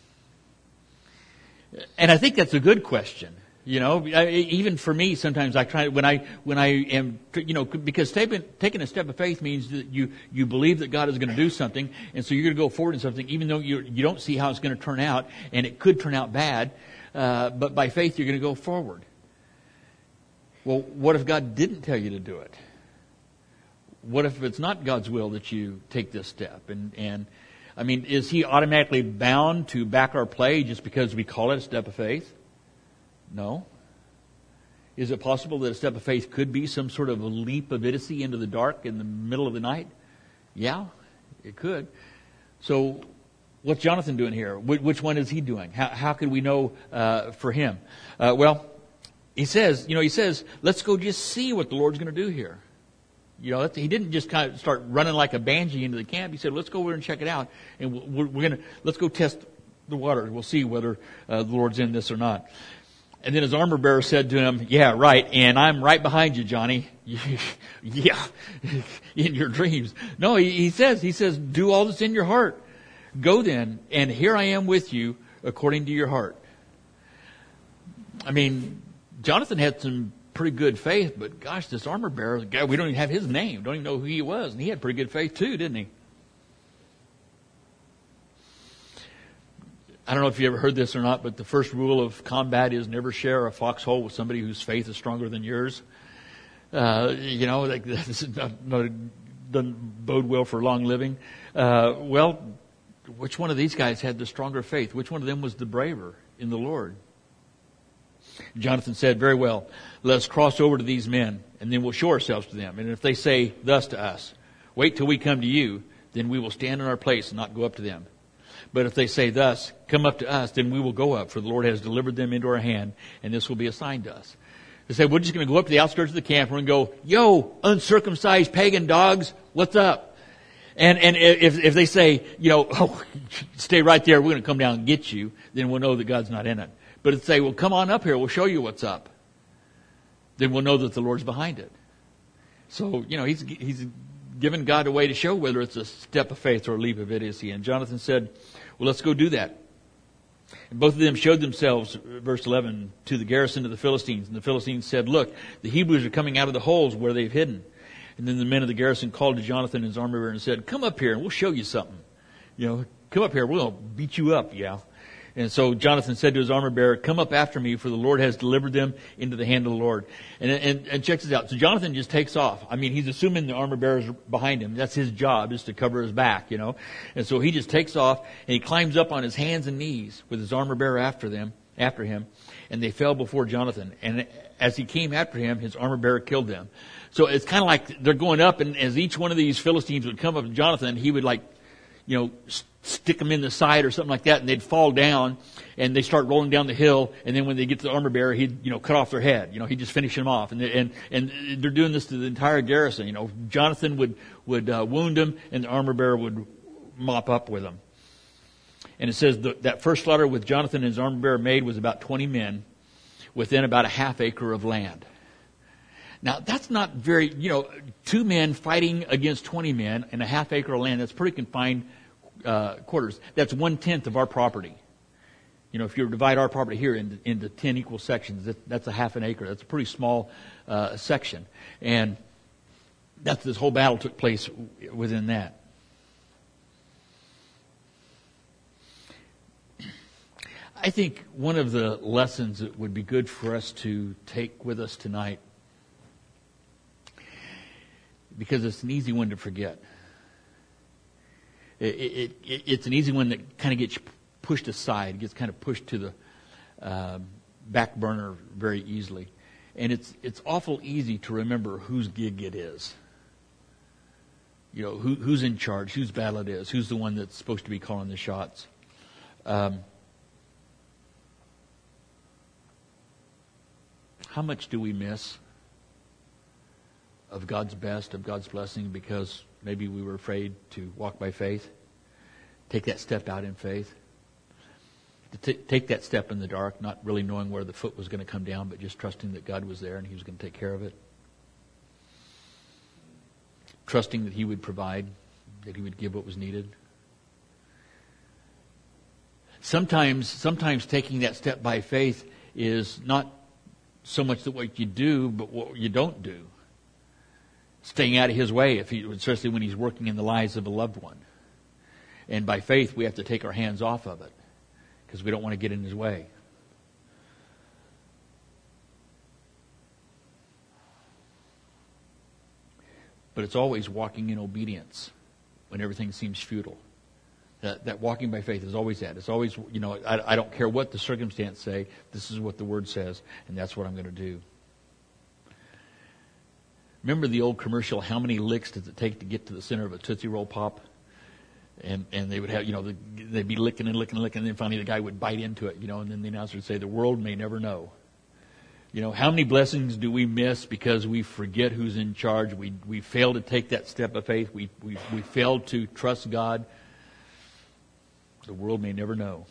And I think that's a good question. You know, even for me, sometimes I try when I when I am, you know, because taking taking a step of faith means that you you believe that God is going to do something, and so you're going to go forward in something, even though you you don't see how it's going to turn out, and it could turn out bad, uh, but by faith you're going to go forward. Well, what if God didn't tell you to do it? What if it's not God's will that you take this step? And and I mean, is He automatically bound to back our play just because we call it a step of faith? No. Is it possible that a step of faith could be some sort of a leap of idiocy into the dark in the middle of the night? Yeah, it could. So what's Jonathan doing here? Which one is he doing? How, how can we know uh, for him? Uh, well, he says, you know, he says, let's go just see what the Lord's going to do here. You know, he didn't just kind of start running like a banshee into the camp. He said, let's go over and check it out. And we're, we're going to, let's go test the water. We'll see whether uh, the Lord's in this or not. And then his armor bearer said to him, yeah, right, and I'm right behind you, Johnny. Yeah, in your dreams. No, he, he says, he says, do all that's in your heart. Go then, and here I am with you according to your heart. I mean, Jonathan had some pretty good faith, but gosh, this armor bearer, guy, we don't even have his name, don't even know who he was, and he had pretty good faith too, didn't he? I don't know if you ever heard this or not, but the first rule of combat is never share a foxhole with somebody whose faith is stronger than yours. Uh, you know, like, this is not, not, doesn't bode well for long living. Uh, well, which one of these guys had the stronger faith? Which one of them was the braver in the Lord? Jonathan said, very well, let us cross over to these men, and then we'll show ourselves to them. And if they say thus to us, wait till we come to you, then we will stand in our place and not go up to them. But if they say thus, come up to us, then we will go up, for the Lord has delivered them into our hand, and this will be a sign to us. They say, we're just going to go up to the outskirts of the camp, and we're going to go, yo, uncircumcised pagan dogs, what's up? And and if if they say, you know, oh, stay right there, we're going to come down and get you, then we'll know that God's not in it. But if they say, well, come on up here, we'll show you what's up, then we'll know that the Lord's behind it. So, you know, he's he's given God a way to show whether it's a step of faith or a leap of idiocy. And Jonathan said, well, let's go do that. And both of them showed themselves, verse eleven, to the garrison of the Philistines. And the Philistines said, look, the Hebrews are coming out of the holes where they've hidden. And then the men of the garrison called to Jonathan and his armor bearer and said, come up here and we'll show you something. You know, come up here, we'll beat you up, yeah. And so Jonathan said to his armor bearer, come up after me, for the Lord has delivered them into the hand of the Lord. And, and, and check this out. So Jonathan just takes off. I mean, he's assuming the armor bearer's behind him. That's his job, is to cover his back, you know. And so he just takes off, and he climbs up on his hands and knees with his armor bearer after them, after him. And they fell before Jonathan. And as he came after him, his armor bearer killed them. So it's kind of like they're going up, and as each one of these Philistines would come up to Jonathan, he would like, you know, stick them in the side or something like that, and they'd fall down, and they start rolling down the hill, and then when they get to the armor bearer, he'd, you know, cut off their head. You know, he'd just finish them off. And they, and and they're doing this to the entire garrison. You know, Jonathan would would uh, wound them, and the armor bearer would mop up with them. And it says the, that first slaughter with Jonathan and his armor bearer made was about twenty men within about a half acre of land. Now, that's not very, you know, two men fighting against twenty men in a half acre of land. That's pretty confined uh, quarters. That's one-tenth of our property. You know, if you divide our property here into, into ten equal sections, that, that's a half an acre. That's a pretty small uh, section. And that's, this whole battle took place within that. I think one of the lessons that would be good for us to take with us tonight, because it's an easy one to forget. It, it, it, it's an easy one that kind of gets pushed aside, gets kind of pushed to the uh, back burner very easily. And it's it's awful easy to remember whose gig it is. You know, who, who's in charge, whose battle it is, who's the one that's supposed to be calling the shots. Um, how much do we miss of God's best, of God's blessing, because maybe we were afraid to walk by faith, take that step out in faith, to t- take that step in the dark, not really knowing where the foot was going to come down, but just trusting that God was there and He was going to take care of it, trusting that He would provide, that He would give what was needed. Sometimes, sometimes taking that step by faith is not so much that what you do, but what you don't do. Staying out of His way, if he, especially when He's working in the lives of a loved one. And by faith, we have to take our hands off of it because we don't want to get in His way. But it's always walking in obedience when everything seems futile. That, that walking by faith is always that. It's always, you know, I, I don't care what the circumstance say. This is what the Word says, and that's what I'm going to do. Remember the old commercial, how many licks does it take to get to the center of a Tootsie Roll Pop? And and they would have, you know, they'd be licking and licking and licking, and then finally the guy would bite into it, you know, and then the announcer would say, the world may never know. You know, how many blessings do we miss because we forget who's in charge? We we fail to take that step of faith. We we we fail to trust God. The world may never know.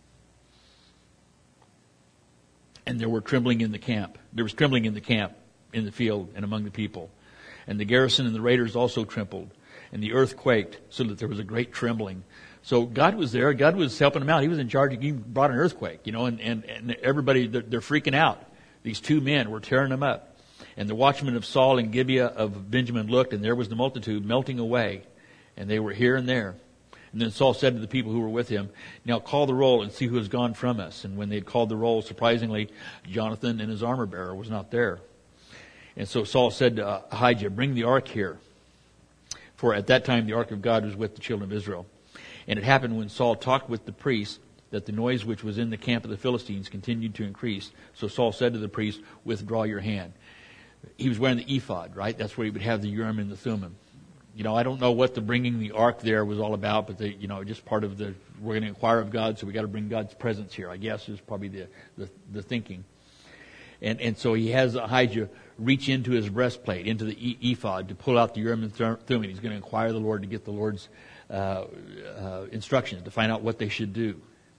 And there were trembling in the camp. There was trembling in the camp in the field and among the people. And the garrison and the raiders also trembled, and the earth quaked, so that there was a great trembling. So God was there. God was helping them out. He was in charge. He brought an earthquake, you know, and, and, and everybody, they're, they're freaking out. These two men were tearing them up. And the watchmen of Saul and Gibeah of Benjamin looked, and there was the multitude melting away, and they were here and there. And then Saul said to the people who were with him, "Now call the roll and see who has gone from us." And when they had called the roll, surprisingly, Jonathan and his armor bearer was not there. And so Saul said to Ahijah, "Bring the ark here." For at that time the ark of God was with the children of Israel. And it happened when Saul talked with the priest that the noise which was in the camp of the Philistines continued to increase. So Saul said to the priest, "Withdraw your hand." He was wearing the ephod, right? That's where he would have the Urim and the Thummim. You know, I don't know what the bringing the ark there was all about, but they, you know, just part of the, we're going to inquire of God, so we got to bring God's presence here, I guess, is probably the, the, the thinking. And, and so he has Ahijah reach into his breastplate, into the ephod, to pull out the Urim and Thummim. He's going to inquire the Lord to get the Lord's uh, uh, instructions, to find out what they should do.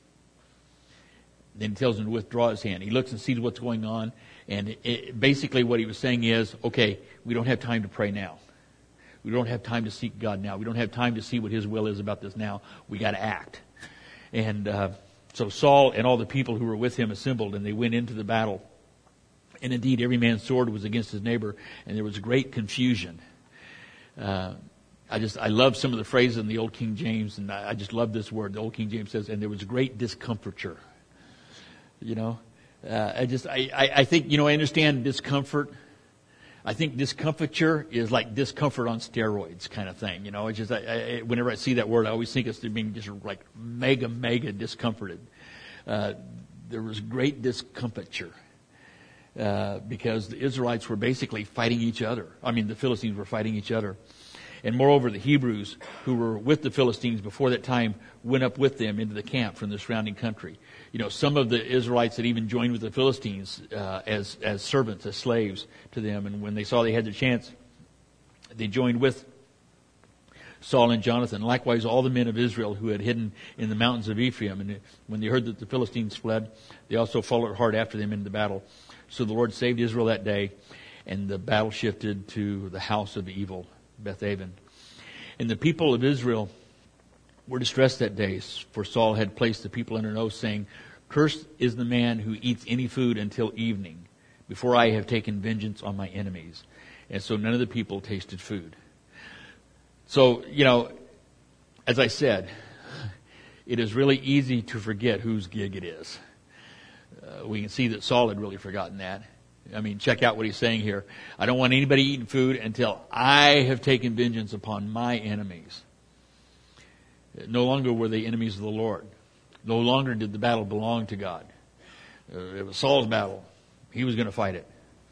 Then he tells him to withdraw his hand. He looks and sees what's going on, and it, it, basically what he was saying is, okay, we don't have time to pray now. We don't have time to seek God now. We don't have time to see what His will is about this now. We got to act. And uh, so Saul and all the people who were with him assembled, and they went into the battle. And indeed, every man's sword was against his neighbor, and there was great confusion. Uh, I just I love some of the phrases in the Old King James, and I, I just love this word. The Old King James says, "And there was great discomfiture." You know, uh, I just I, I I think you know I understand discomfort. I think discomfiture is like discomfort on steroids kind of thing. You know, it's just, I, I, whenever I see that word, I always think it's being just like mega, mega discomforted. Uh, there was great discomfiture, uh, because the Israelites were basically fighting each other. I mean, the Philistines were fighting each other. And moreover, the Hebrews who were with the Philistines before that time went up with them into the camp from the surrounding country. You know, some of the Israelites had even joined with the Philistines uh, as as servants, as slaves to them. And when they saw they had the chance, they joined with Saul and Jonathan. Likewise, all the men of Israel who had hidden in the mountains of Ephraim. And when they heard that the Philistines fled, they also followed hard after them into the battle. So the Lord saved Israel that day, and the battle shifted to the house of evil, Bethaven. And the people of Israel were distressed that day, for Saul had placed the people under an oath, saying, "Cursed is the man who eats any food until evening, before I have taken vengeance on my enemies." And so none of the people tasted food. So, you know, as I said, it is really easy to forget whose gig it is. Uh, we can see that Saul had really forgotten that. I mean, check out what he's saying here. "I don't want anybody eating food until I have taken vengeance upon my enemies." No longer were they enemies of the Lord. No longer did the battle belong to God. Uh, it was Saul's battle. He was going to fight it.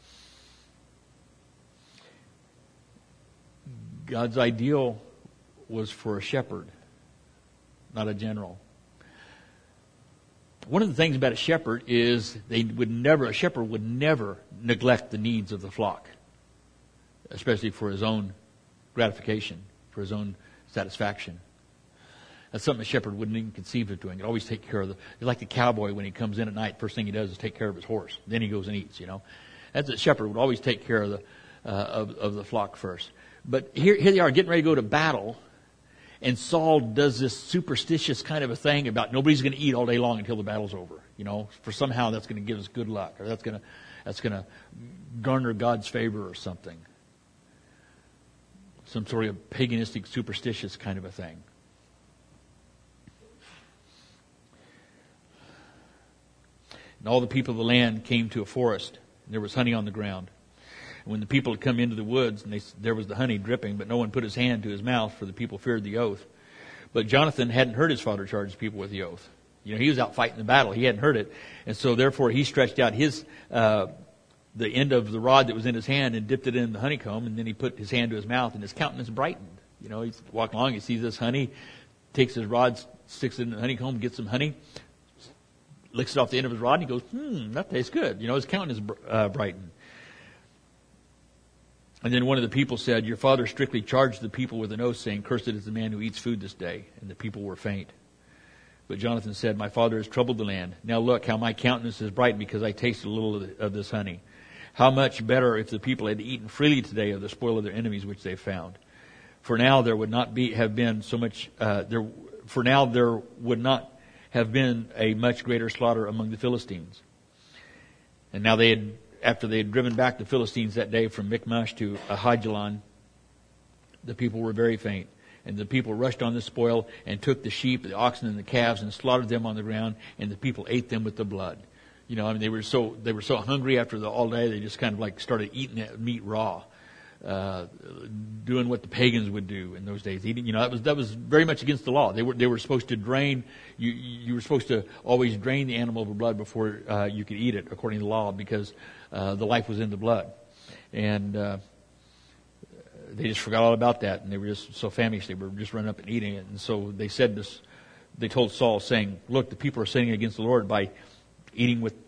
God's ideal was for a shepherd, not a general. One of the things about a shepherd is they would never, a shepherd would never neglect the needs of the flock, especially for his own gratification, for his own satisfaction. That's something a shepherd wouldn't even conceive of doing. He'd always take care of the, it's like the cowboy when he comes in at night, first thing he does is take care of his horse. Then he goes and eats, you know. That's a shepherd would always take care of the, uh, of, of the flock first. But here, here they are getting ready to go to battle. And Saul does this superstitious kind of a thing about nobody's going to eat all day long until the battle's over. You know, for somehow that's going to give us good luck, or that's going to that's going to garner God's favor or something. Some sort of paganistic, superstitious kind of a thing. And all the people of the land came to a forest, and there was honey on the ground. And when the people had come into the woods, and they, there was the honey dripping, but no one put his hand to his mouth, for the people feared the oath. But Jonathan hadn't heard his father charge his people with the oath. You know, he was out fighting the battle. He hadn't heard it. And so therefore he stretched out his, uh, the end of the rod that was in his hand and dipped it in the honeycomb, and then he put his hand to his mouth, and his countenance brightened. You know, he's walking along, he sees this honey, takes his rod, sticks it in the honeycomb, gets some honey, licks it off the end of his rod, and he goes, hmm, that tastes good. You know, his countenance uh, brightened. And then one of the people said, "Your father strictly charged the people with an oath, saying, 'Cursed is the man who eats food this day.' And the people were faint. But Jonathan said, 'My father has troubled the land. Now look how my countenance is brightened, because I tasted a little of, the, of this honey.' How much better if the people had eaten freely today of the spoil of their enemies which they found. For now there would not be have been so much. Uh, there for now there would not have been a much greater slaughter among the Philistines. And now they had, after they had driven back the Philistines that day from Michmash to Ahijalon, the people were very faint. And the people rushed on the spoil and took the sheep, the oxen, and the calves and slaughtered them on the ground, and the people ate them with the blood. You know, I mean, they were so they were so hungry after the all day, they just kind of like started eating that meat raw, uh, doing what the pagans would do in those days. Eating, you know, that was that was very much against the law. They were they were supposed to drain. You you were supposed to always drain the animal of blood before uh, you could eat it, according to the law, because uh, the life was in the blood, and uh, they just forgot all about that, and they were just so famished they were just running up and eating it. And so they said this. They told Saul, saying, "Look, the people are sinning against the Lord by eating with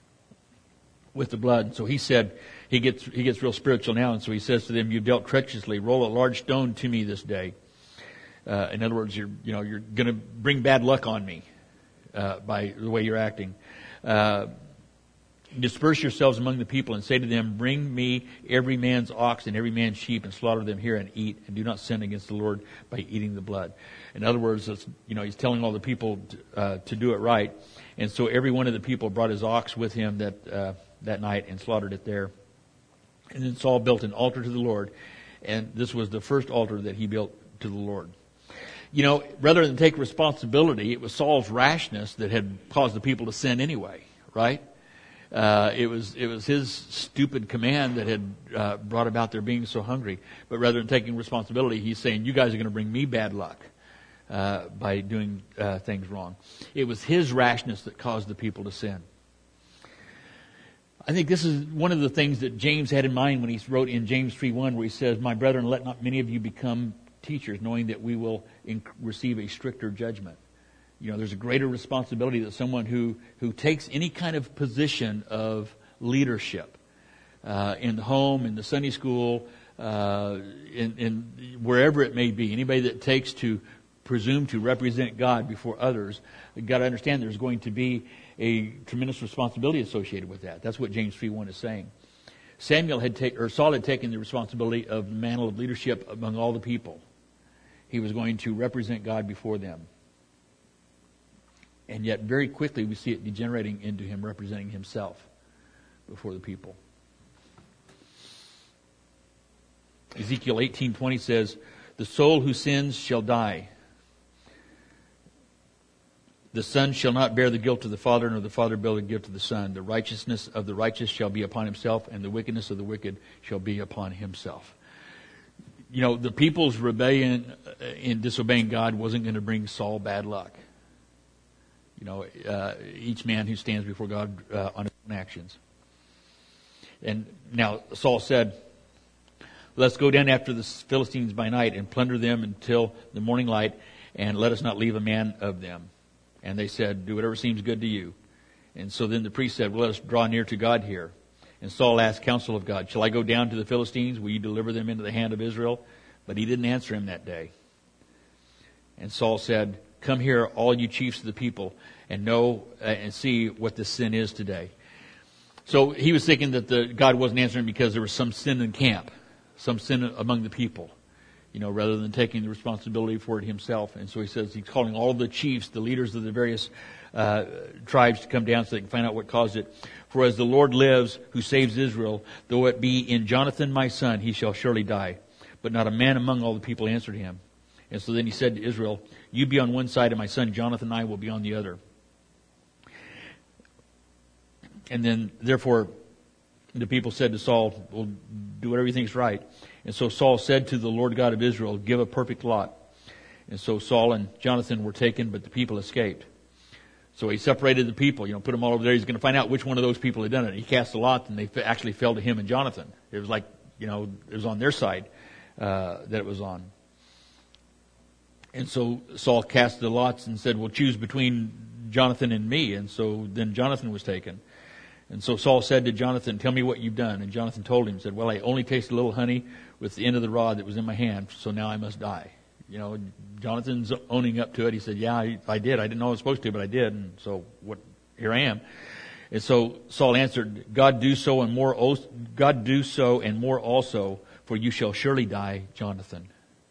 with the blood." And so he said, he gets he gets real spiritual now, and so he says to them, "You've dealt treacherously. Roll a large stone to me this day." Uh, in other words, you're you know you're going to bring bad luck on me uh, by the way you're acting. Uh, Disperse yourselves among the people and say to them, "Bring me every man's ox and every man's sheep and slaughter them here and eat, and do not sin against the Lord by eating the blood." In other words, it's, you know, he's telling all the people to, uh, to do it right. And so every one of the people brought his ox with him that uh, that night and slaughtered it there. And then Saul built an altar to the Lord, and this was the first altar that he built to the Lord. You know, rather than take responsibility, it was Saul's rashness that had caused the people to sin anyway, right? Uh, it was it was his stupid command that had uh, brought about their being so hungry. But rather than taking responsibility, he's saying, "You guys are going to bring me bad luck uh, by doing uh, things wrong." It was his rashness that caused the people to sin. I think this is one of the things that James had in mind when he wrote in James three one, where he says, "My brethren, let not many of you become teachers, knowing that we will inc- receive a stricter judgment." You know, there's a greater responsibility that someone who, who takes any kind of position of leadership uh, in the home, in the Sunday school, uh, in, in wherever it may be, anybody that takes to presume to represent God before others, you've got to understand there's going to be a tremendous responsibility associated with that. That's what James three one is saying. Samuel had taken, or Saul had taken the responsibility of the mantle of leadership among all the people. He was going to represent God before them. And yet very quickly we see it degenerating into him representing himself before the people. Ezekiel eighteen twenty says, "The soul who sins shall die. The son shall not bear the guilt of the father, nor the father bear the guilt of the son. The righteousness of the righteous shall be upon himself, and the wickedness of the wicked shall be upon himself." You know, the people's rebellion in disobeying God wasn't going to bring Saul bad luck. You know, uh, each man who stands before God uh, on his own actions. And now Saul said, "Let's go down after the Philistines by night and plunder them until the morning light, and let us not leave a man of them." And they said, "Do whatever seems good to you." And so then the priest said, "Well, let us draw near to God here." And Saul asked counsel of God, "Shall I go down to the Philistines? Will you deliver them into the hand of Israel?" But he didn't answer him that day. And Saul said, "Come here, all you chiefs of the people, and know uh, and see what this sin is today." So he was thinking that the God wasn't answering because there was some sin in camp, some sin among the people, you know, rather than taking the responsibility for it himself. And so he says he's calling all the chiefs, the leaders of the various uh, tribes, to come down so they can find out what caused it. "For as the Lord lives, who saves Israel, though it be in Jonathan my son, he shall surely die." But not a man among all the people answered him. And so then he said to Israel, "You be on one side, and my son Jonathan and I will be on the other." And then, therefore, the people said to Saul, "Well, do whatever you think is right." And so Saul said to the Lord God of Israel, "Give a perfect lot." And so Saul and Jonathan were taken, but the people escaped. So he separated the people, you know, put them all over there. He's going to find out which one of those people had done it. He cast a lot, and they actually fell to him and Jonathan. It was like, you know, it was on their side uh, that it was on. And so Saul cast the lots and said, "Well, choose between Jonathan and me." And so then Jonathan was taken. And so Saul said to Jonathan, "Tell me what you've done." And Jonathan told him, said, "Well, I only tasted a little honey with the end of the rod that was in my hand, so now I must die." You know, Jonathan's owning up to it. He said, "Yeah, I, I did. I didn't know I was supposed to, but I did. And so what? Here I am." And so Saul answered, God do so and more, al- God do so and more also, for you shall surely die, Jonathan.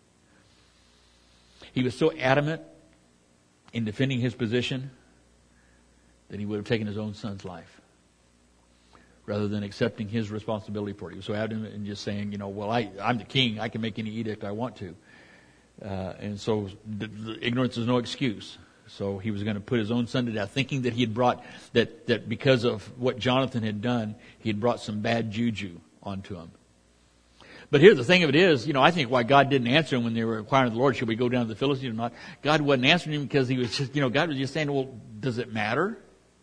He was so adamant in defending his position that he would have taken his own son's life rather than accepting his responsibility for it. He was so adamant in just saying, you know, well, I, I'm the king. I can make any edict I want to. Uh, and so the, the ignorance is no excuse. So he was going to put his own son to death, thinking that he had brought, that, that because of what Jonathan had done, he had brought some bad juju onto him. But here's the thing of it is, you know, I think why God didn't answer him when they were inquiring of the Lord, should we go down to the Philistines or not? God wasn't answering him because he was just, you know, God was just saying, well, does it matter?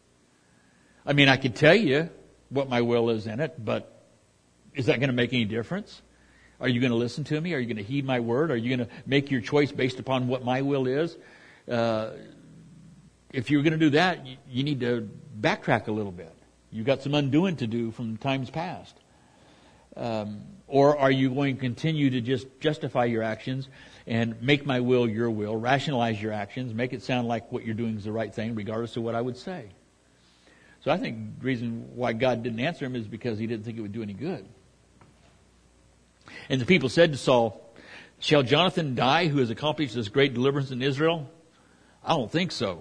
I mean, I could tell you what my will is in it, but is that going to make any difference? Are you going to listen to me? Are you going to heed my word? Are you going to make your choice based upon what my will is? Uh, if you're going to do that, you, you need to backtrack a little bit. You've got some undoing to do from times past. Um, or are you going to continue to just justify your actions and make my will your will, rationalize your actions, make it sound like what you're doing is the right thing, regardless of what I would say? So I think the reason why God didn't answer him is because he didn't think it would do any good. And the people said to Saul, shall Jonathan die who has accomplished this great deliverance in Israel? I don't think so.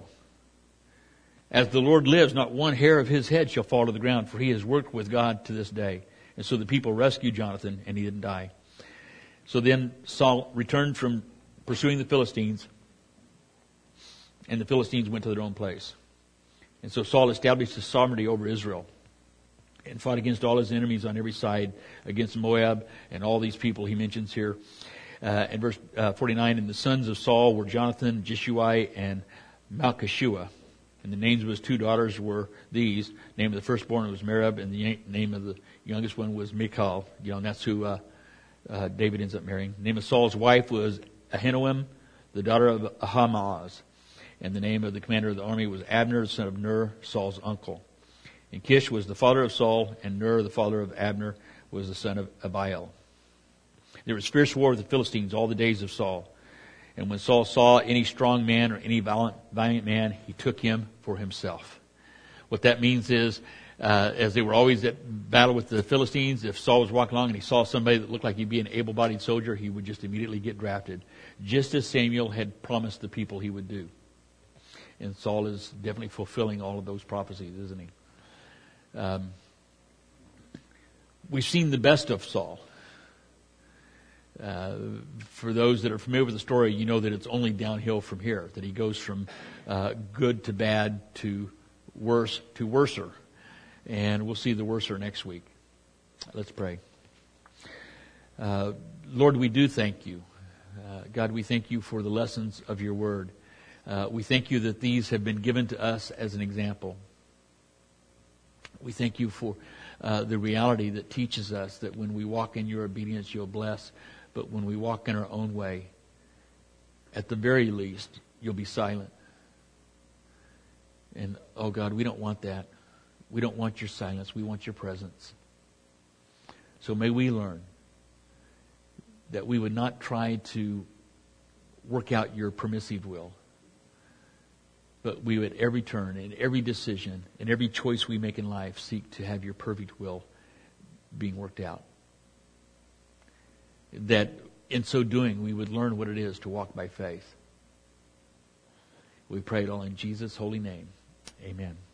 As the Lord lives, not one hair of his head shall fall to the ground, for he has worked with God to this day. And so the people rescued Jonathan, and he didn't die. So then Saul returned from pursuing the Philistines, and the Philistines went to their own place. And so Saul established his sovereignty over Israel and fought against all his enemies on every side, against Moab and all these people he mentions here. Uh, in verse uh, forty-nine, and the sons of Saul were Jonathan, Jishui, and Malchishua. And the names of his two daughters were these. The name of the firstborn was Merab, and the name of the youngest one was Michal. You know, and that's who uh, uh, David ends up marrying. The name of Saul's wife was Ahinoam, the daughter of Ahimaaz. And the name of the commander of the army was Abner, the son of Ner, Saul's uncle. And Kish was the father of Saul, and Ner, the father of Abner, was the son of Abiel. There was fierce war with the Philistines all the days of Saul. And when Saul saw any strong man or any valiant, valiant man, he took him for himself. What that means is, uh, as they were always at battle with the Philistines, if Saul was walking along and he saw somebody that looked like he'd be an able-bodied soldier, he would just immediately get drafted, just as Samuel had promised the people he would do. And Saul is definitely fulfilling all of those prophecies, isn't he? Um, we've seen the best of Saul. Uh, for those that are familiar with the story, you know that it's only downhill from here, that he goes from uh, good to bad to worse to worser. And we'll see the worser next week. Let's pray. Uh, Lord, we do thank you. Uh, God, we thank you for the lessons of your word. Uh, we thank you that these have been given to us as an example. We thank you for uh, the reality that teaches us that when we walk in your obedience, you'll bless. But when we walk in our own way, at the very least, you'll be silent. And, oh God, we don't want that. We don't want your silence. We want your presence. So may we learn that we would not try to work out your permissive will, but we would, at every turn, in every decision, in every choice we make in life, seek to have your perfect will being worked out. That in so doing, we would learn what it is to walk by faith. We pray it all in Jesus' holy name. Amen.